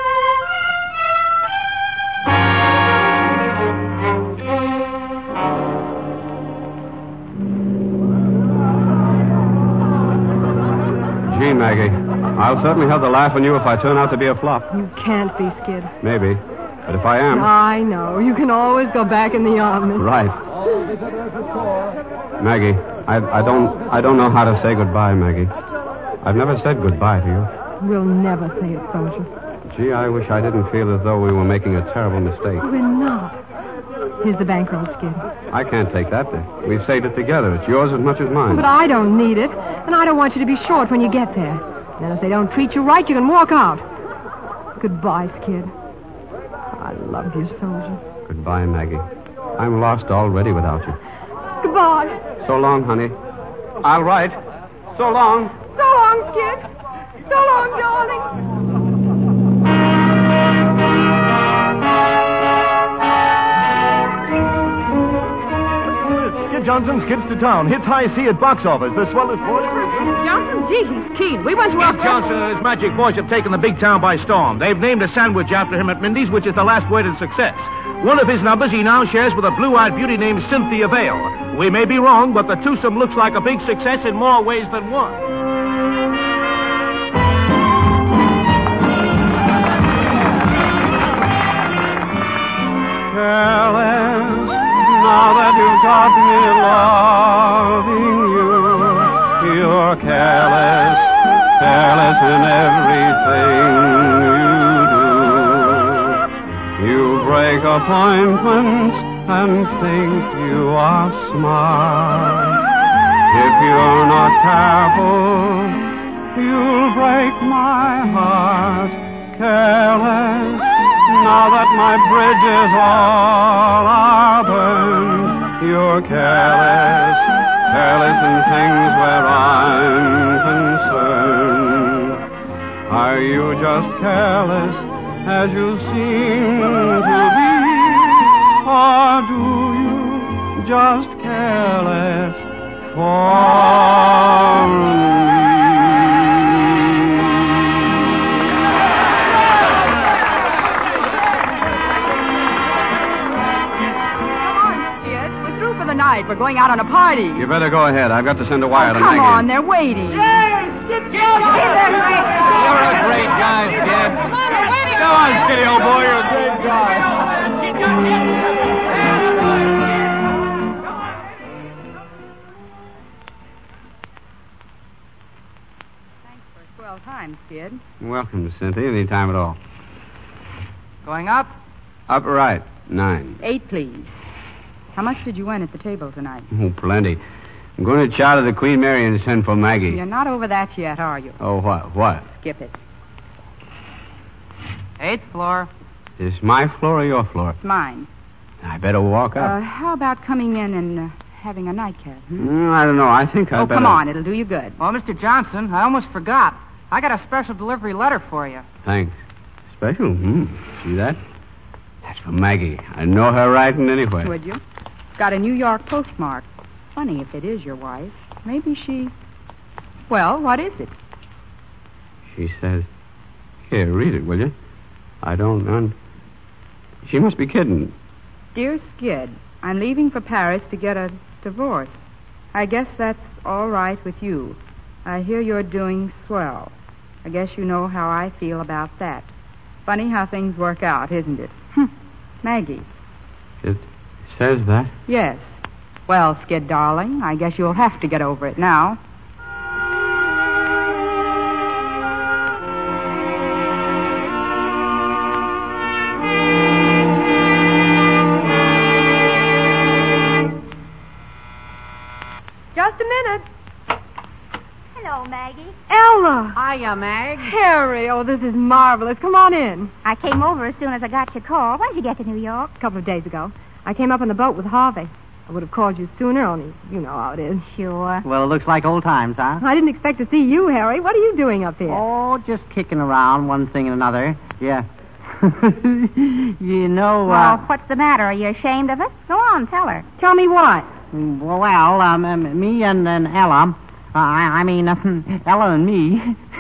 B: Gee, Maggie, I'll certainly have the laugh on you if I turn out to be a flop.
C: You can't be, Skid.
B: Maybe. But if I am...
C: I know. You can always go back in the army.
B: Right. Maggie, I, I don't I don't know how to say goodbye, Maggie. I've never said goodbye to you.
C: We'll never say it, soldier.
B: Gee, I wish I didn't feel as though we were making a terrible mistake.
C: We're not. Here's the bankroll, Skid.
B: I can't take that. We've saved it together. It's yours as much as mine.
C: But I don't need it, and I don't want you to be short when you get there. Then if they don't treat you right, you can walk out. Goodbye, Skid. I love you, soldier.
B: Goodbye, Maggie. I'm lost already without you.
C: Goodbye.
B: So long, honey. I'll write. So long.
C: So long, Skid. So long, darling.
N: Johnson skids to town. Hits high C at box office. The swellest voice.
C: Johnson, gee, he's keen. We went to our...
N: Johnson and his magic voice have taken the big town by storm. They've named a sandwich after him at Mindy's, which is the last word in success. One of his numbers he now shares with a blue-eyed beauty named Cynthia Vale. We may be wrong, but the twosome looks like a big success in more ways than one.
E: Careless, now that you've got me loving you, you're careless, careless in everything you do. You break appointments and think you are smart. If you're not careful, you'll break my heart. Careless, Now that my bridges all are burned, you're careless, careless in things where I'm concerned. Are you just careless as you seem to be? Or do you just careless for me?
K: Night. We're going out on a party.
B: You better go ahead. I've got to send a wire
K: oh,
B: to
K: come
B: Maggie.
K: on, they're waiting.
O: Yes, get You're a great guy, Skid. Come on, Skiddy, old boy. You're a great guy.
K: Thanks for twelve times, Skid.
B: Welcome, Cynthia. Any time at all.
K: Going up?
B: Up right. Nine.
K: Eight, please. How much did you win at the table tonight?
B: Oh, plenty. I'm going to charter the Queen Mary and send for Maggie.
K: You're not over that yet, are you?
B: Oh, what? What?
K: Skip it.
F: Eighth floor.
B: Is this my floor or your floor?
K: It's mine.
B: I better walk up.
K: Uh, how about coming in and uh, having a nightcap? Hmm?
B: Mm, I don't know. I think I
K: Oh,
B: better...
K: come on. It'll do you good.
F: Well, Mister Johnson, I almost forgot. I got a special delivery letter for you.
B: Thanks. Special? Hmm. See that? That's for Maggie. I know her writing anyway.
K: Would you? Got a New York postmark. Funny if it is your wife. Maybe she... Well, what is it?
B: She says... Here, read it, will you? I don't... Un... She must be kidding.
K: Dear Skid, I'm leaving for Paris to get a divorce. I guess that's all right with you. I hear you're doing swell. I guess you know how I feel about that. Funny how things work out, isn't it? Maggie.
B: It says that?
K: Yes. Well, Skid, darling, I guess you'll have to get over it now.
C: Just a minute.
L: Hello, Maggie.
C: Ella.
F: Hiya, Mag.
C: Harry, oh, this is marvelous. Come on in.
L: I came over as soon as I got your call. When did you get to New York?
C: A couple of days ago. I came up on the boat with Harvey. I would have called you sooner, only you know how it is.
L: Sure.
F: Well, it looks like old times, huh?
C: I didn't expect to see you, Harry. What are you doing up here?
F: Oh, just kicking around, one thing and another. Yeah. You know,
L: Well,
F: uh...
L: what's the matter? Are you ashamed of it? Go on, tell her.
C: Tell me what?
F: Well, um, um, me and, and Ella... Uh, I, I mean, uh, Ella and me...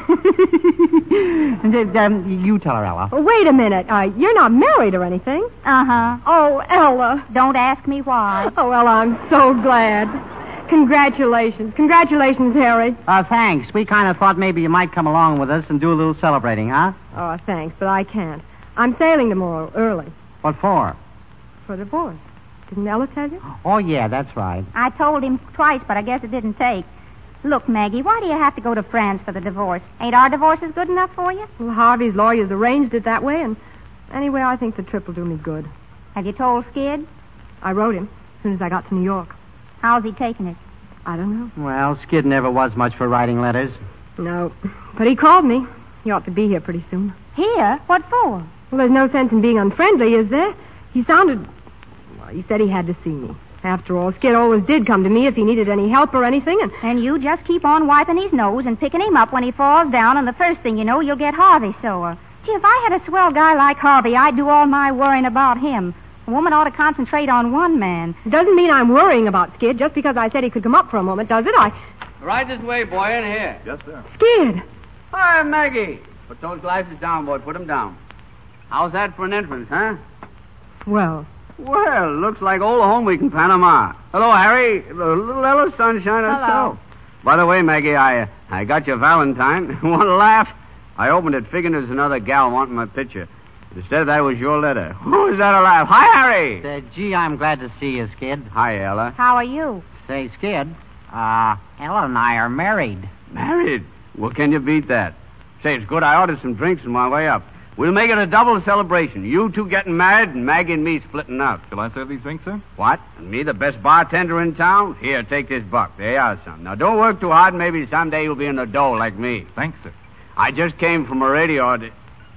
F: um, you tell her, Ella.
C: Oh, wait a minute. Uh, you're not married or anything.
L: Uh-huh.
C: Oh, Ella.
L: Don't ask me why.
C: Oh, Ella, I'm so glad. Congratulations. Congratulations, Harry.
F: Uh, thanks. We kind of thought maybe you might come along with us and do a little celebrating, huh?
C: Oh, thanks, but I can't. I'm sailing tomorrow early.
F: What for?
C: For divorce. Didn't Ella tell you?
F: Oh, yeah, that's right.
L: I told him twice, but I guess it didn't take. Look, Maggie, why do you have to go to France for the divorce? Ain't our divorces good enough for you?
C: Well, Harvey's lawyers arranged it that way, and anyway, I think the trip will do me good.
L: Have you told Skid?
C: I wrote him as soon as I got to New York.
L: How's he taking it?
C: I don't know.
F: Well, Skid never was much for writing letters.
C: No, but he called me. He ought to be here pretty soon.
L: Here? What for?
C: Well, there's no sense in being unfriendly, is there? He sounded... Well, he said he had to see me. After all, Skid always did come to me if he needed any help or anything, and...
L: And you just keep on wiping his nose and picking him up when he falls down, and the first thing you know, you'll get Harvey sore. Gee, if I had a swell guy like Harvey, I'd do all my worrying about him. A woman ought to concentrate on one man.
C: It doesn't mean I'm worrying about Skid just because I said he could come up for a moment, does it? I...
O: Right this way, boy, in here. Yes, sir.
C: Skid!
O: Hi, Maggie. Put those glasses down, boy. Put them down. How's that for an entrance, huh?
C: Well...
O: Well, looks like old home week in Panama. Hello, Harry. Little Ella Sunshine herself. By the way, Maggie, I I got your Valentine. Want to laugh? I opened it figuring there's another gal wanting my picture. Instead, that was your letter. Who is that a laugh? Hi, Harry.
F: Uh, gee, I'm glad to see you, Skid.
O: Hi, Ella.
L: How are you?
F: Say, Skid, uh, Ella and I are married.
O: Married? Well, can you beat that? Say, it's good I ordered some drinks on my way up. We'll make it a double celebration. You two getting married and Maggie and me splitting up.
P: Shall I serve these drinks, sir?
O: What? And me, the best bartender in town? Here, take this buck. There you are, son. Now, don't work too hard. Maybe someday you'll be in the dough like me.
P: Thanks, sir.
O: I just came from a radio...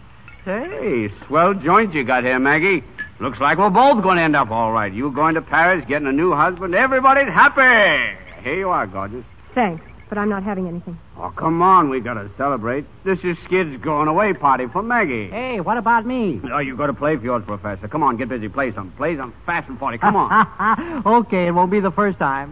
O: Say, swell joint you got here, Maggie. Looks like we're both going to end up all right. You going to Paris, getting a new husband. Everybody's happy. Here you are, gorgeous.
C: Thanks, but I'm not having anything.
O: Oh, come on. We got to celebrate. This is Skid's going away party for Maggie.
F: Hey, what about me?
O: Oh, you got to play for yours, Professor. Come on, get busy. Play some. Play some fast and forty. Come on.
F: Okay, it won't be the first time.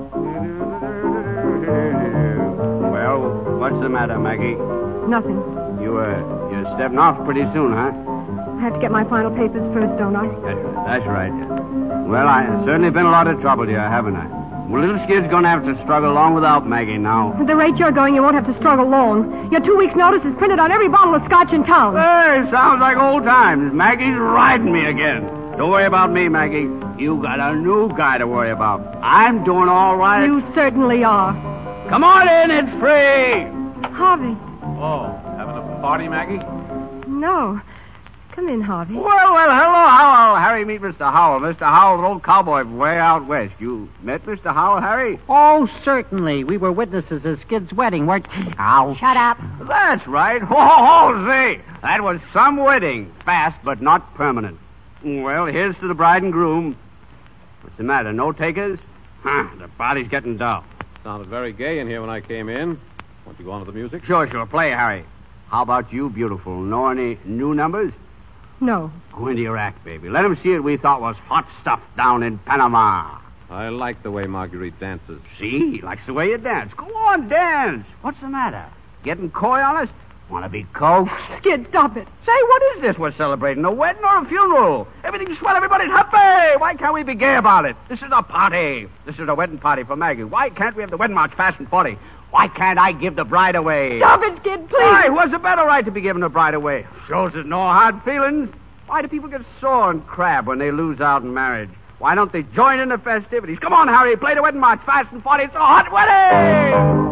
O: Well, what's the matter, Maggie?
C: Nothing.
O: You, uh, you're stepping off pretty soon, huh?
C: I have to get my final papers first, don't I?
O: That's right. That's right. Well, I've certainly been a lot of trouble to you, haven't I? Well, little Skid's going to have to struggle along without Maggie now.
C: At the rate you're going, you won't have to struggle long. Your two weeks' notice is printed on every bottle of scotch in town.
O: Hey, sounds like old times. Maggie's riding me again. Don't worry about me, Maggie. You got a new guy to worry about. I'm doing all right.
C: You certainly are.
O: Come on in, it's free.
C: Harvey.
M: Oh, having a party, Maggie?
C: No. Come in, Harvey.
O: Well, well, hello, Howell. Harry, meet Mister Howell. Mister Howell, an old cowboy from way out west. You met Mister Howell, Harry?
F: Oh, certainly. We were witnesses at Skid's wedding, weren't we? Ow.
L: Shut up.
O: That's right. Ho, ho, ho, say. That was some wedding. Fast, but not permanent. Well, here's to the bride and groom. What's the matter, no takers? Huh, the party's getting dull.
M: Sounded very gay in here when I came in. Want to go on to the music?
O: Sure, sure. Play, Harry. How about you, beautiful? Know any new numbers?
C: No.
O: Go into your act, baby. Let 'em see what we thought was hot stuff down in Panama.
M: I like the way Marguerite dances.
O: See? Likes the way you dance. Go on, dance. What's the matter? Getting coy on us? Want to be coaxed?
C: Skid, stop it.
O: Say, what is this we're celebrating? A wedding or a funeral? Everything's swell. Everybody's happy. Why can't we be gay about it? This is a party. This is a wedding party for Maggie. Why can't we have the wedding march fast and forty? Why can't I give the bride away?
C: Stop it, Skid, please.
O: Why? Who has a better right to be giving the bride away? Shows there's no hard feelings. Why do people get sore and crab when they lose out in marriage? Why don't they join in the festivities? Come on, Harry, play the wedding march fast and forty. It's a hot wedding!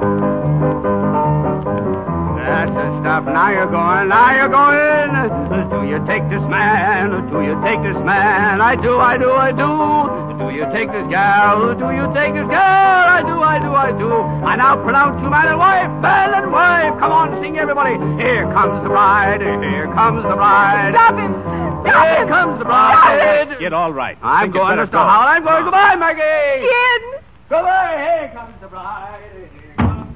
O: That's the stuff. Now you're going, now you're going. Do you take this man? Do you take this man? I do, I do, I do. Do you take this gal? Do you take this girl? I do, I do, I do. I now pronounce you man and wife, man and wife. Come on, sing everybody. Here comes the bride. Here comes the bride.
C: Stop him. Stop
O: Here
C: him.
O: comes the bride.
H: Get all right.
O: I'm
H: Think you'd
O: going,
H: better
O: Mister
H: go.
O: Howell. I'm going. Goodbye, Maggie.
C: Skid.
O: Goodbye. Here comes the bride. Here comes...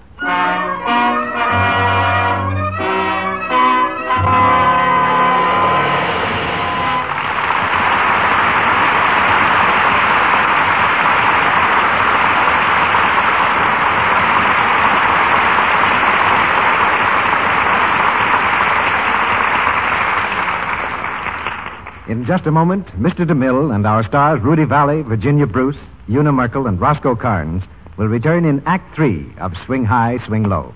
A: In just a moment, Mister DeMille and our stars Rudy Valley, Virginia Bruce, Una Merkel, and Roscoe Carnes will return in Act Three of Swing High, Swing Low.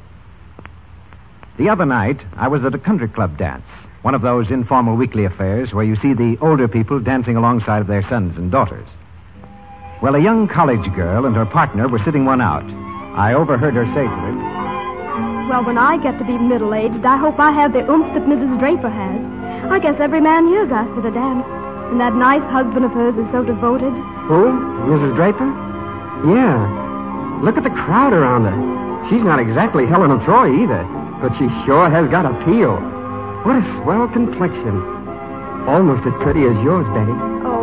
A: The other night, I was at a country club dance, one of those informal weekly affairs where you see the older people dancing alongside of their sons and daughters. Well, a young college girl and her partner were sitting one out. I overheard her say to him,
P: "Well, when I get to be middle-aged, I hope I have the oomph that Missus Draper has. I guess every man here's asked her to dance. And that nice husband of hers is so devoted."
Q: Who? Missus Draper? Yeah. Look at the crowd around her. She's not exactly Helen of Troy either, but she sure has got appeal. What a swell complexion. Almost as pretty as yours, Betty.
P: Oh,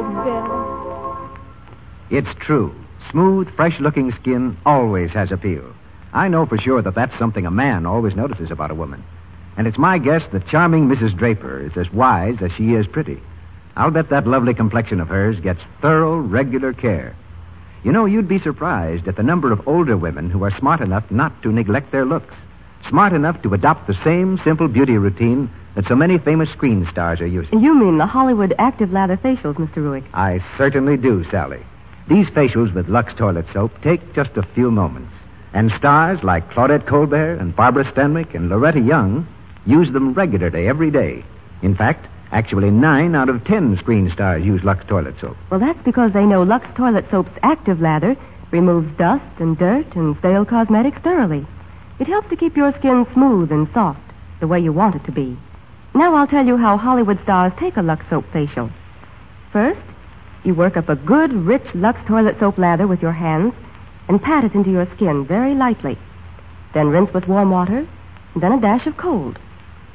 P: Bill.
A: "It's true. Smooth, fresh-looking skin always has appeal. I know for sure that that's something a man always notices about a woman. And it's my guess that charming Missus Draper is as wise as she is pretty. I'll bet that lovely complexion of hers gets thorough, regular care. You know, you'd be surprised at the number of older women who are smart enough not to neglect their looks, smart enough to adopt the same simple beauty routine that so many famous screen stars are using."
I: You mean the Hollywood active lather facials, Mister Ruick?
A: I certainly do, Sally. These facials with Lux toilet soap take just a few moments. And stars like Claudette Colbert and Barbara Stanwyck and Loretta Young use them regularly every day. In fact, actually nine out of ten screen stars use Lux toilet soap.
I: Well, that's because they know Lux toilet soap's active lather removes dust and dirt and stale cosmetics thoroughly. It helps to keep your skin smooth and soft, the way you want it to be. Now I'll tell you how Hollywood stars take a Lux soap facial. First, you work up a good, rich Lux toilet soap lather with your hands and pat it into your skin very lightly. Then rinse with warm water, and then a dash of cold.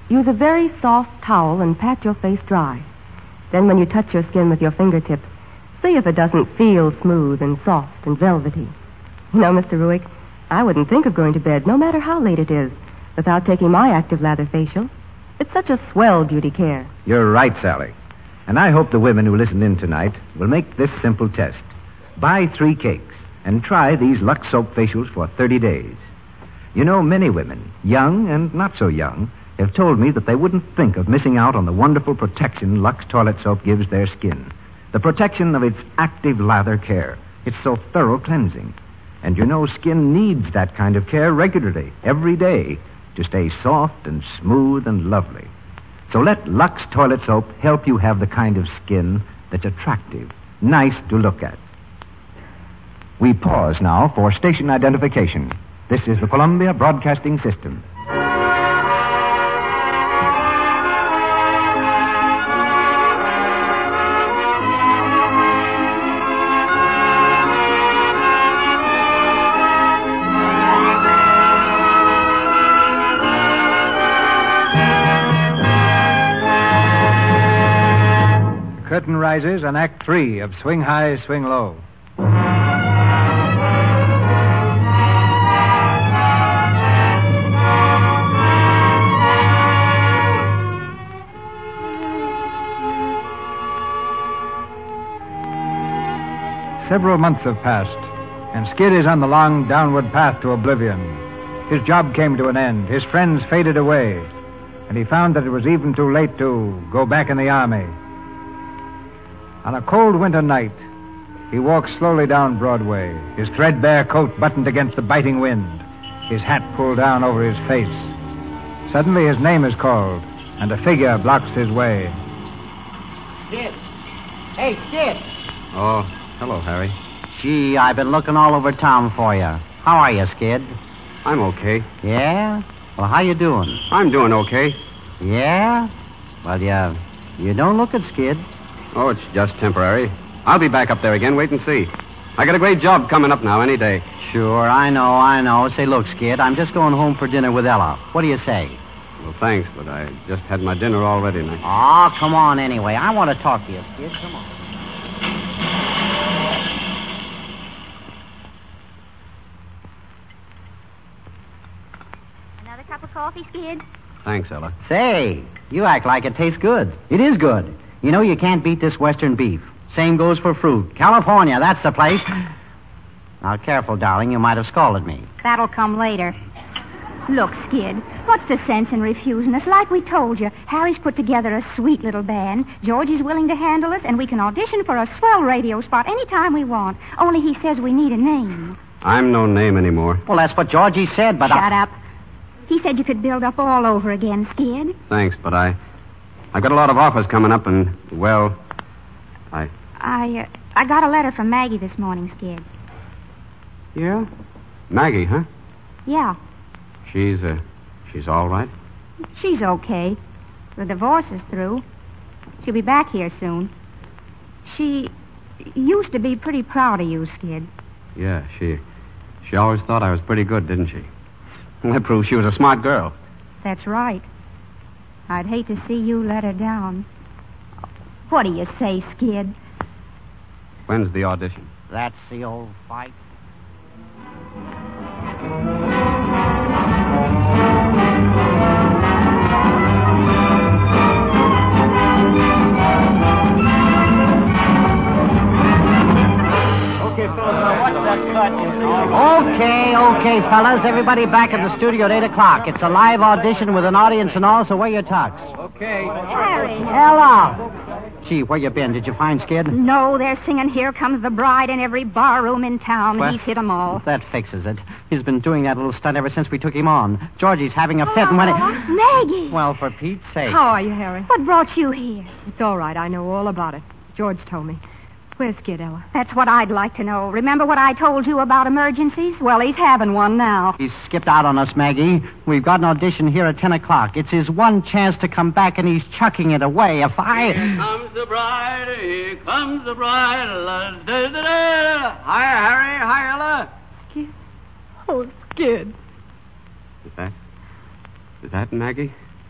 I: Use a very soft towel and pat your face dry. Then when you touch your skin with your fingertips, see if it doesn't feel smooth and soft and velvety. You know, Mister Ruick, I wouldn't think of going to bed, no matter how late it is, without taking my active lather facial. It's such a swell beauty care.
J: You're right, Sally. And I hope the women who listen in tonight will make this simple test. Buy three cakes and try these Lux soap facials for thirty days. You know, many women, young and not so young, have told me that they wouldn't think of missing out on the wonderful protection Lux toilet soap gives their skin. The protection of its active lather care. It's so thorough cleansing. And you know, skin needs that kind of care regularly, every day, to stay soft and smooth and lovely. So let Lux toilet soap help you have the kind of skin that's attractive, nice to look at. We pause now for station identification. This is the Columbia Broadcasting System.
A: Curtain rises on Act Three of Swing High, Swing Low. Several months have passed, and Skid is on the long downward path to oblivion. His job came to an end. His friends faded away, and he found that it was even too late to go back in the army. On a cold winter night, he walked slowly down Broadway, his threadbare coat buttoned against the biting wind, his hat pulled down over his face. Suddenly his name is called, and a figure blocks his way.
F: Skid. Hey, Skid.
B: Oh, hello, Harry.
F: Gee, I've been looking all over town for you. How are you, Skid?
B: I'm okay.
F: Yeah? Well, how you doing?
B: I'm doing okay.
F: Yeah? Well, you, you don't look it, Skid.
B: Oh, it's just temporary. I'll be back up there again. Wait and see. I got a great job coming up now any day.
F: Sure, I know, I know. Say, look, Skid, I'm just going home for dinner with Ella. What do you say?
B: Well, thanks, but I just had my dinner already. And I...
F: Oh, come on anyway. I want to talk to you, Skid. Come on.
L: Another cup of coffee, Skid?
B: Thanks, Ella.
F: Say, you act like it tastes good. It is good. You know, you can't beat this Western beef. Same goes for fruit. California, that's the place. Now, careful, darling. You might have scalded me.
L: That'll come later. Look, Skid, what's the sense in refusing us? Like we told you, Harry's put together a sweet little band. George is willing to handle us, and we can audition for a swell radio spot anytime we want. Only he says we need a name.
B: I'm no name anymore.
F: Well, that's what Georgie said, but
L: Shut
F: I...
L: up. He said you could build up all over again, Skid.
B: Thanks, but I... I've got a lot of offers coming up, and, well, I...
L: I, uh, I got a letter from Maggie this morning, Skid.
B: Yeah? Maggie, huh?
L: Yeah.
B: She's, uh, she's all right?
L: She's okay. The divorce is through. She'll be back here soon. She used to be pretty proud of you, Skid.
B: Yeah, she... She always thought I was pretty good, didn't she? Well, that proves she was a smart girl.
L: That's right. I'd hate to see you let her down. What do you say, Skid?
B: When's the audition?
F: That's the old fight.
N: Okay, fellas, now watch that cut.
F: Okay, okay, fellas. Everybody back in the studio at eight o'clock. It's a live audition with an audience and all, so wear your tux.
N: Okay.
L: Harry.
F: Ella! Gee, where you been? Did you find Skid?
L: No, they're singing Here Comes the Bride in every barroom in town.
F: What?
L: He's hit 'em all.
F: That fixes it. He's been doing that little stunt ever since we took him on. Georgie's having a fit, and when it...
L: Maggie!
F: Well, for Pete's sake.
C: How are you, Harry?
L: What brought you here?
C: It's all right. I know all about it. George told me. Where's Skid, Ella?
L: That's what I'd like to know. Remember what I told you about emergencies? Well, he's having one now.
F: He's skipped out on us, Maggie. We've got an audition here at ten o'clock. It's his one chance to come back, and he's chucking it away. If I...
E: Here comes the bride, here comes the bride. La, da, da, da. Hi, Harry. Hi, Ella.
C: Skid? Oh, Skid.
B: Is that... Is that Maggie?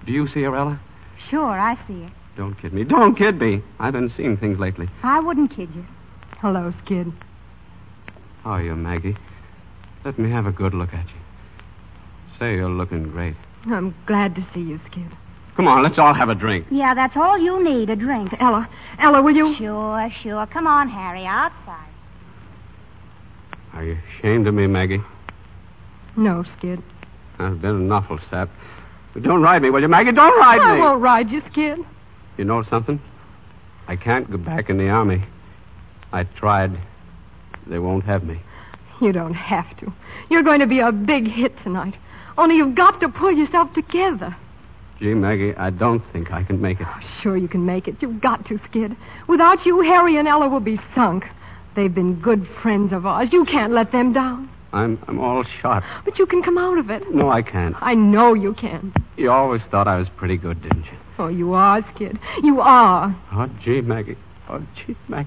B: Do you see her, Ella?
L: Sure, I see her.
B: Don't kid me. Don't kid me. I've been seeing things lately.
L: I wouldn't kid you.
C: Hello, Skid.
B: How are you, Maggie? Let me have a good look at you. Say you're looking great.
C: I'm glad to see you, Skid.
B: Come on, let's all have a drink.
L: Yeah, that's all you need, a drink.
C: Ella, Ella, will you?
L: Sure, sure. Come on, Harry, outside.
B: Are you ashamed of me, Maggie?
C: No, Skid.
B: I've been an awful sap. But don't ride me, will you, Maggie? Don't ride
C: I
B: me.
C: I won't ride you, Skid.
B: You know something? I can't go back in the army. I tried. They won't have me.
C: You don't have to. You're going to be a big hit tonight. Only you've got to pull yourself together.
B: Gee, Maggie, I don't think I can make it.
C: Oh, sure you can make it. You've got to, Skid. Without you, Harry and Ella will be sunk. They've been good friends of ours. You can't let them down.
B: I'm I'm all shot.
C: But you can come out of it.
B: No, I can't.
C: I know you can.
B: You always thought I was pretty good, didn't you?
C: Oh, you are, Skid. You are.
B: Oh, gee, Maggie. Oh, gee, Maggie.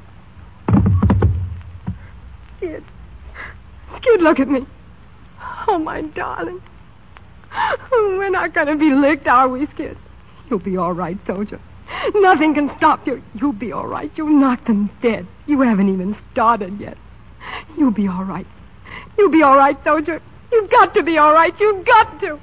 C: Skid. Skid, look at me. Oh, my darling. We're not going to be licked, are we, Skid? You'll be all right, soldier. Nothing can stop you. You'll be all right. You'll knock them dead. You haven't even started yet. You'll be all right. You'll be all right, soldier. You've got to be all right. You've got to.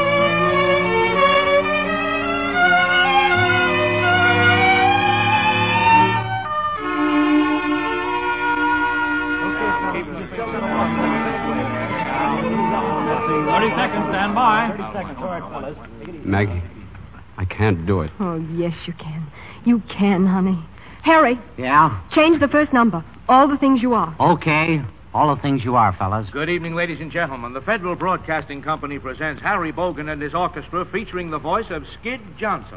R: Thirty seconds, stand by. Thirty seconds, all right, fellas.
B: Maggie, I can't do it.
C: Oh, yes, you can. You can, honey. Harry.
F: Yeah?
C: Change the first number. All the things you are.
F: Okay. All the things you are, fellas.
N: Good evening, ladies and gentlemen. The Federal Broadcasting Company presents Harry Bogan and his orchestra featuring the voice of Skid Johnson.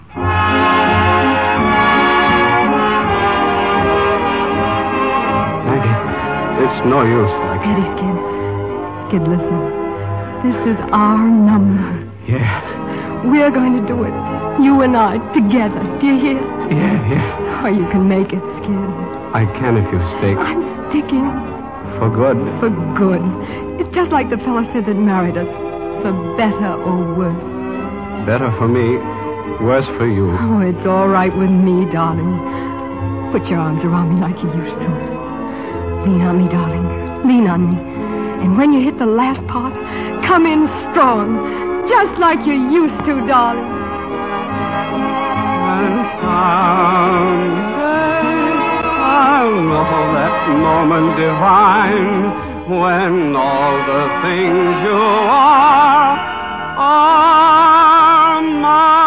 B: Maggie, it's no use. I can't.
C: Steady, Skid. Skid, listen. This is our number.
B: Yeah.
C: We're going to do it. You and I, together. Do you hear?
B: Yeah, yeah.
C: Oh, you can make it, Skid.
B: I can if you stay.
C: I'm sticking.
B: For good?
C: For good. It's just like the fellow said that married us. For better or worse.
B: Better for me, worse for you.
C: Oh, it's all right with me, darling. Put your arms around me like you used to. Lean on me, darling. Lean on me. And when you hit the last part, come in strong. Just like you used to, darling.
E: And someday I'll know that moment divine when all the things you are are mine.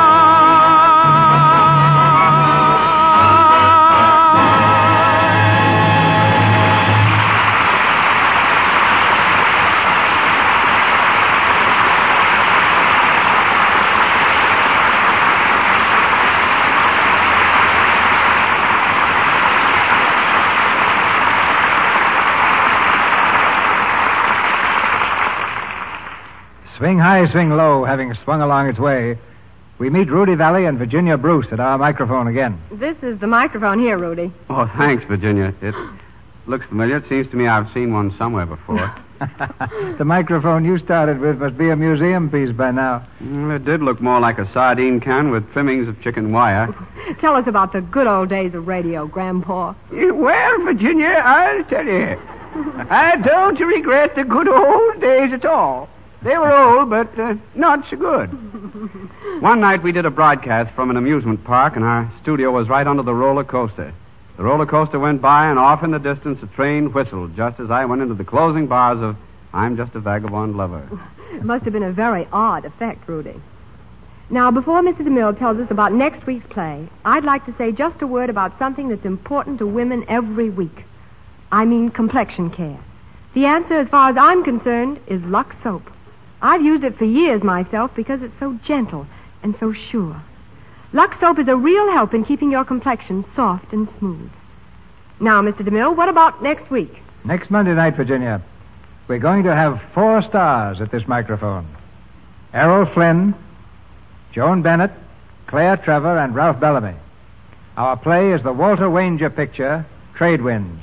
A: Swing high, swing low, having swung along its way, we meet Rudy Valley and Virginia Bruce at our microphone again.
C: This is the microphone here, Rudy.
B: Oh, thanks, Virginia. It looks familiar. It seems to me I've seen one somewhere before.
A: The microphone you started with must be a museum piece by now.
B: Well, it did look more like a sardine can with trimmings of chicken wire.
C: Tell us about the good old days of radio, Grandpa.
O: Well, Virginia, I'll tell you. I don't regret the good old days at all. They were old, but uh, not so good.
B: One night we did a broadcast from an amusement park, and our studio was right under the roller coaster. The roller coaster went by, and off in the distance a train whistled just as I went into the closing bars of I'm Just a Vagabond Lover.
C: It must have been a very odd effect, Rudy. Now, before Mister DeMille tells us about next week's play, I'd like to say just a word about something that's important to women every week. I mean complexion care. The answer, as far as I'm concerned, is Lux Soap. I've used it for years myself because it's so gentle and so sure. Lux Soap is a real help in keeping your complexion soft and smooth. Now, Mister DeMille, what about next week?
A: Next Monday night, Virginia, we're going to have four stars at this microphone. Errol Flynn, Joan Bennett, Claire Trevor, and Ralph Bellamy. Our play is the Walter Wanger picture, Trade Winds.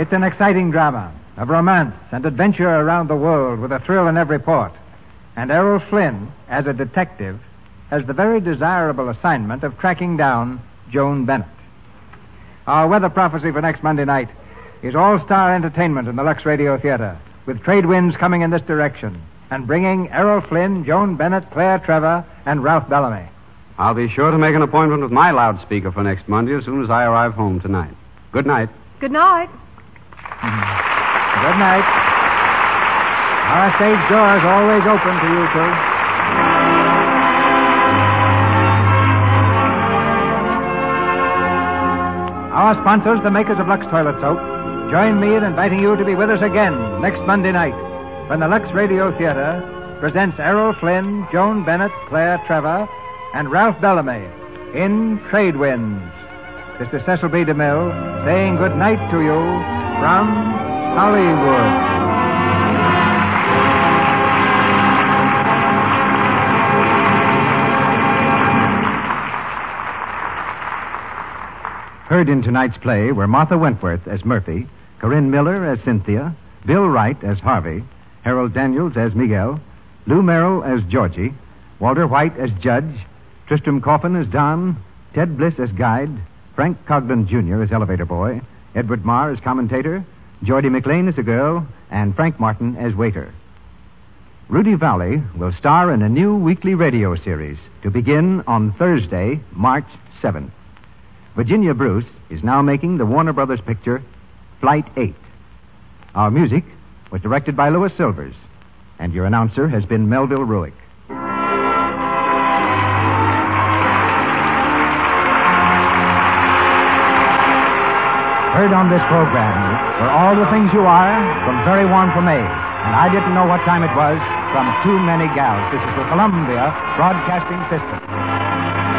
A: It's an exciting drama of romance and adventure around the world with a thrill in every port. And Errol Flynn, as a detective, has the very desirable assignment of tracking down Joan Bennett. Our weather prophecy for next Monday night is all-star entertainment in the Lux Radio Theater, with trade winds coming in this direction and bringing Errol Flynn, Joan Bennett, Claire Trevor, and Ralph Bellamy.
B: I'll be sure to make an appointment with my loudspeaker for next Monday as soon as I arrive home tonight. Good night.
C: Good night.
A: Good night. Our stage door is always open to you two. Our sponsors, the makers of Lux Toilet Soap, join me in inviting you to be with us again next Monday night when the Lux Radio Theater presents Errol Flynn, Joan Bennett, Claire Trevor, and Ralph Bellamy in Trade Winds. This is Cecil B. DeMille saying good night to you from Hollywood.
J: Heard in tonight's play were Martha Wentworth as Murphy, Corinne Miller as Cynthia, Bill Wright as Harvey, Harold Daniels as Miguel, Lou Merrill as Georgie, Walter White as Judge, Tristram Coffin as Don, Ted Bliss as Guide, Frank Coglan Junior as Elevator Boy, Edward Marr as Commentator, Geordie McLean as a girl, and Frank Martin as Waiter. Rudy Valley will star in a new weekly radio series to begin on Thursday, March seventh. Virginia Bruce is now making the Warner Brothers picture Flight eight. Our music was directed by Louis Silvers, and your announcer has been Melville Ruick. Heard on this program were All the Things You Are from Very Warm for May, and I Didn't Know What Time It Was from Too Many Gals. This is the Columbia Broadcasting System.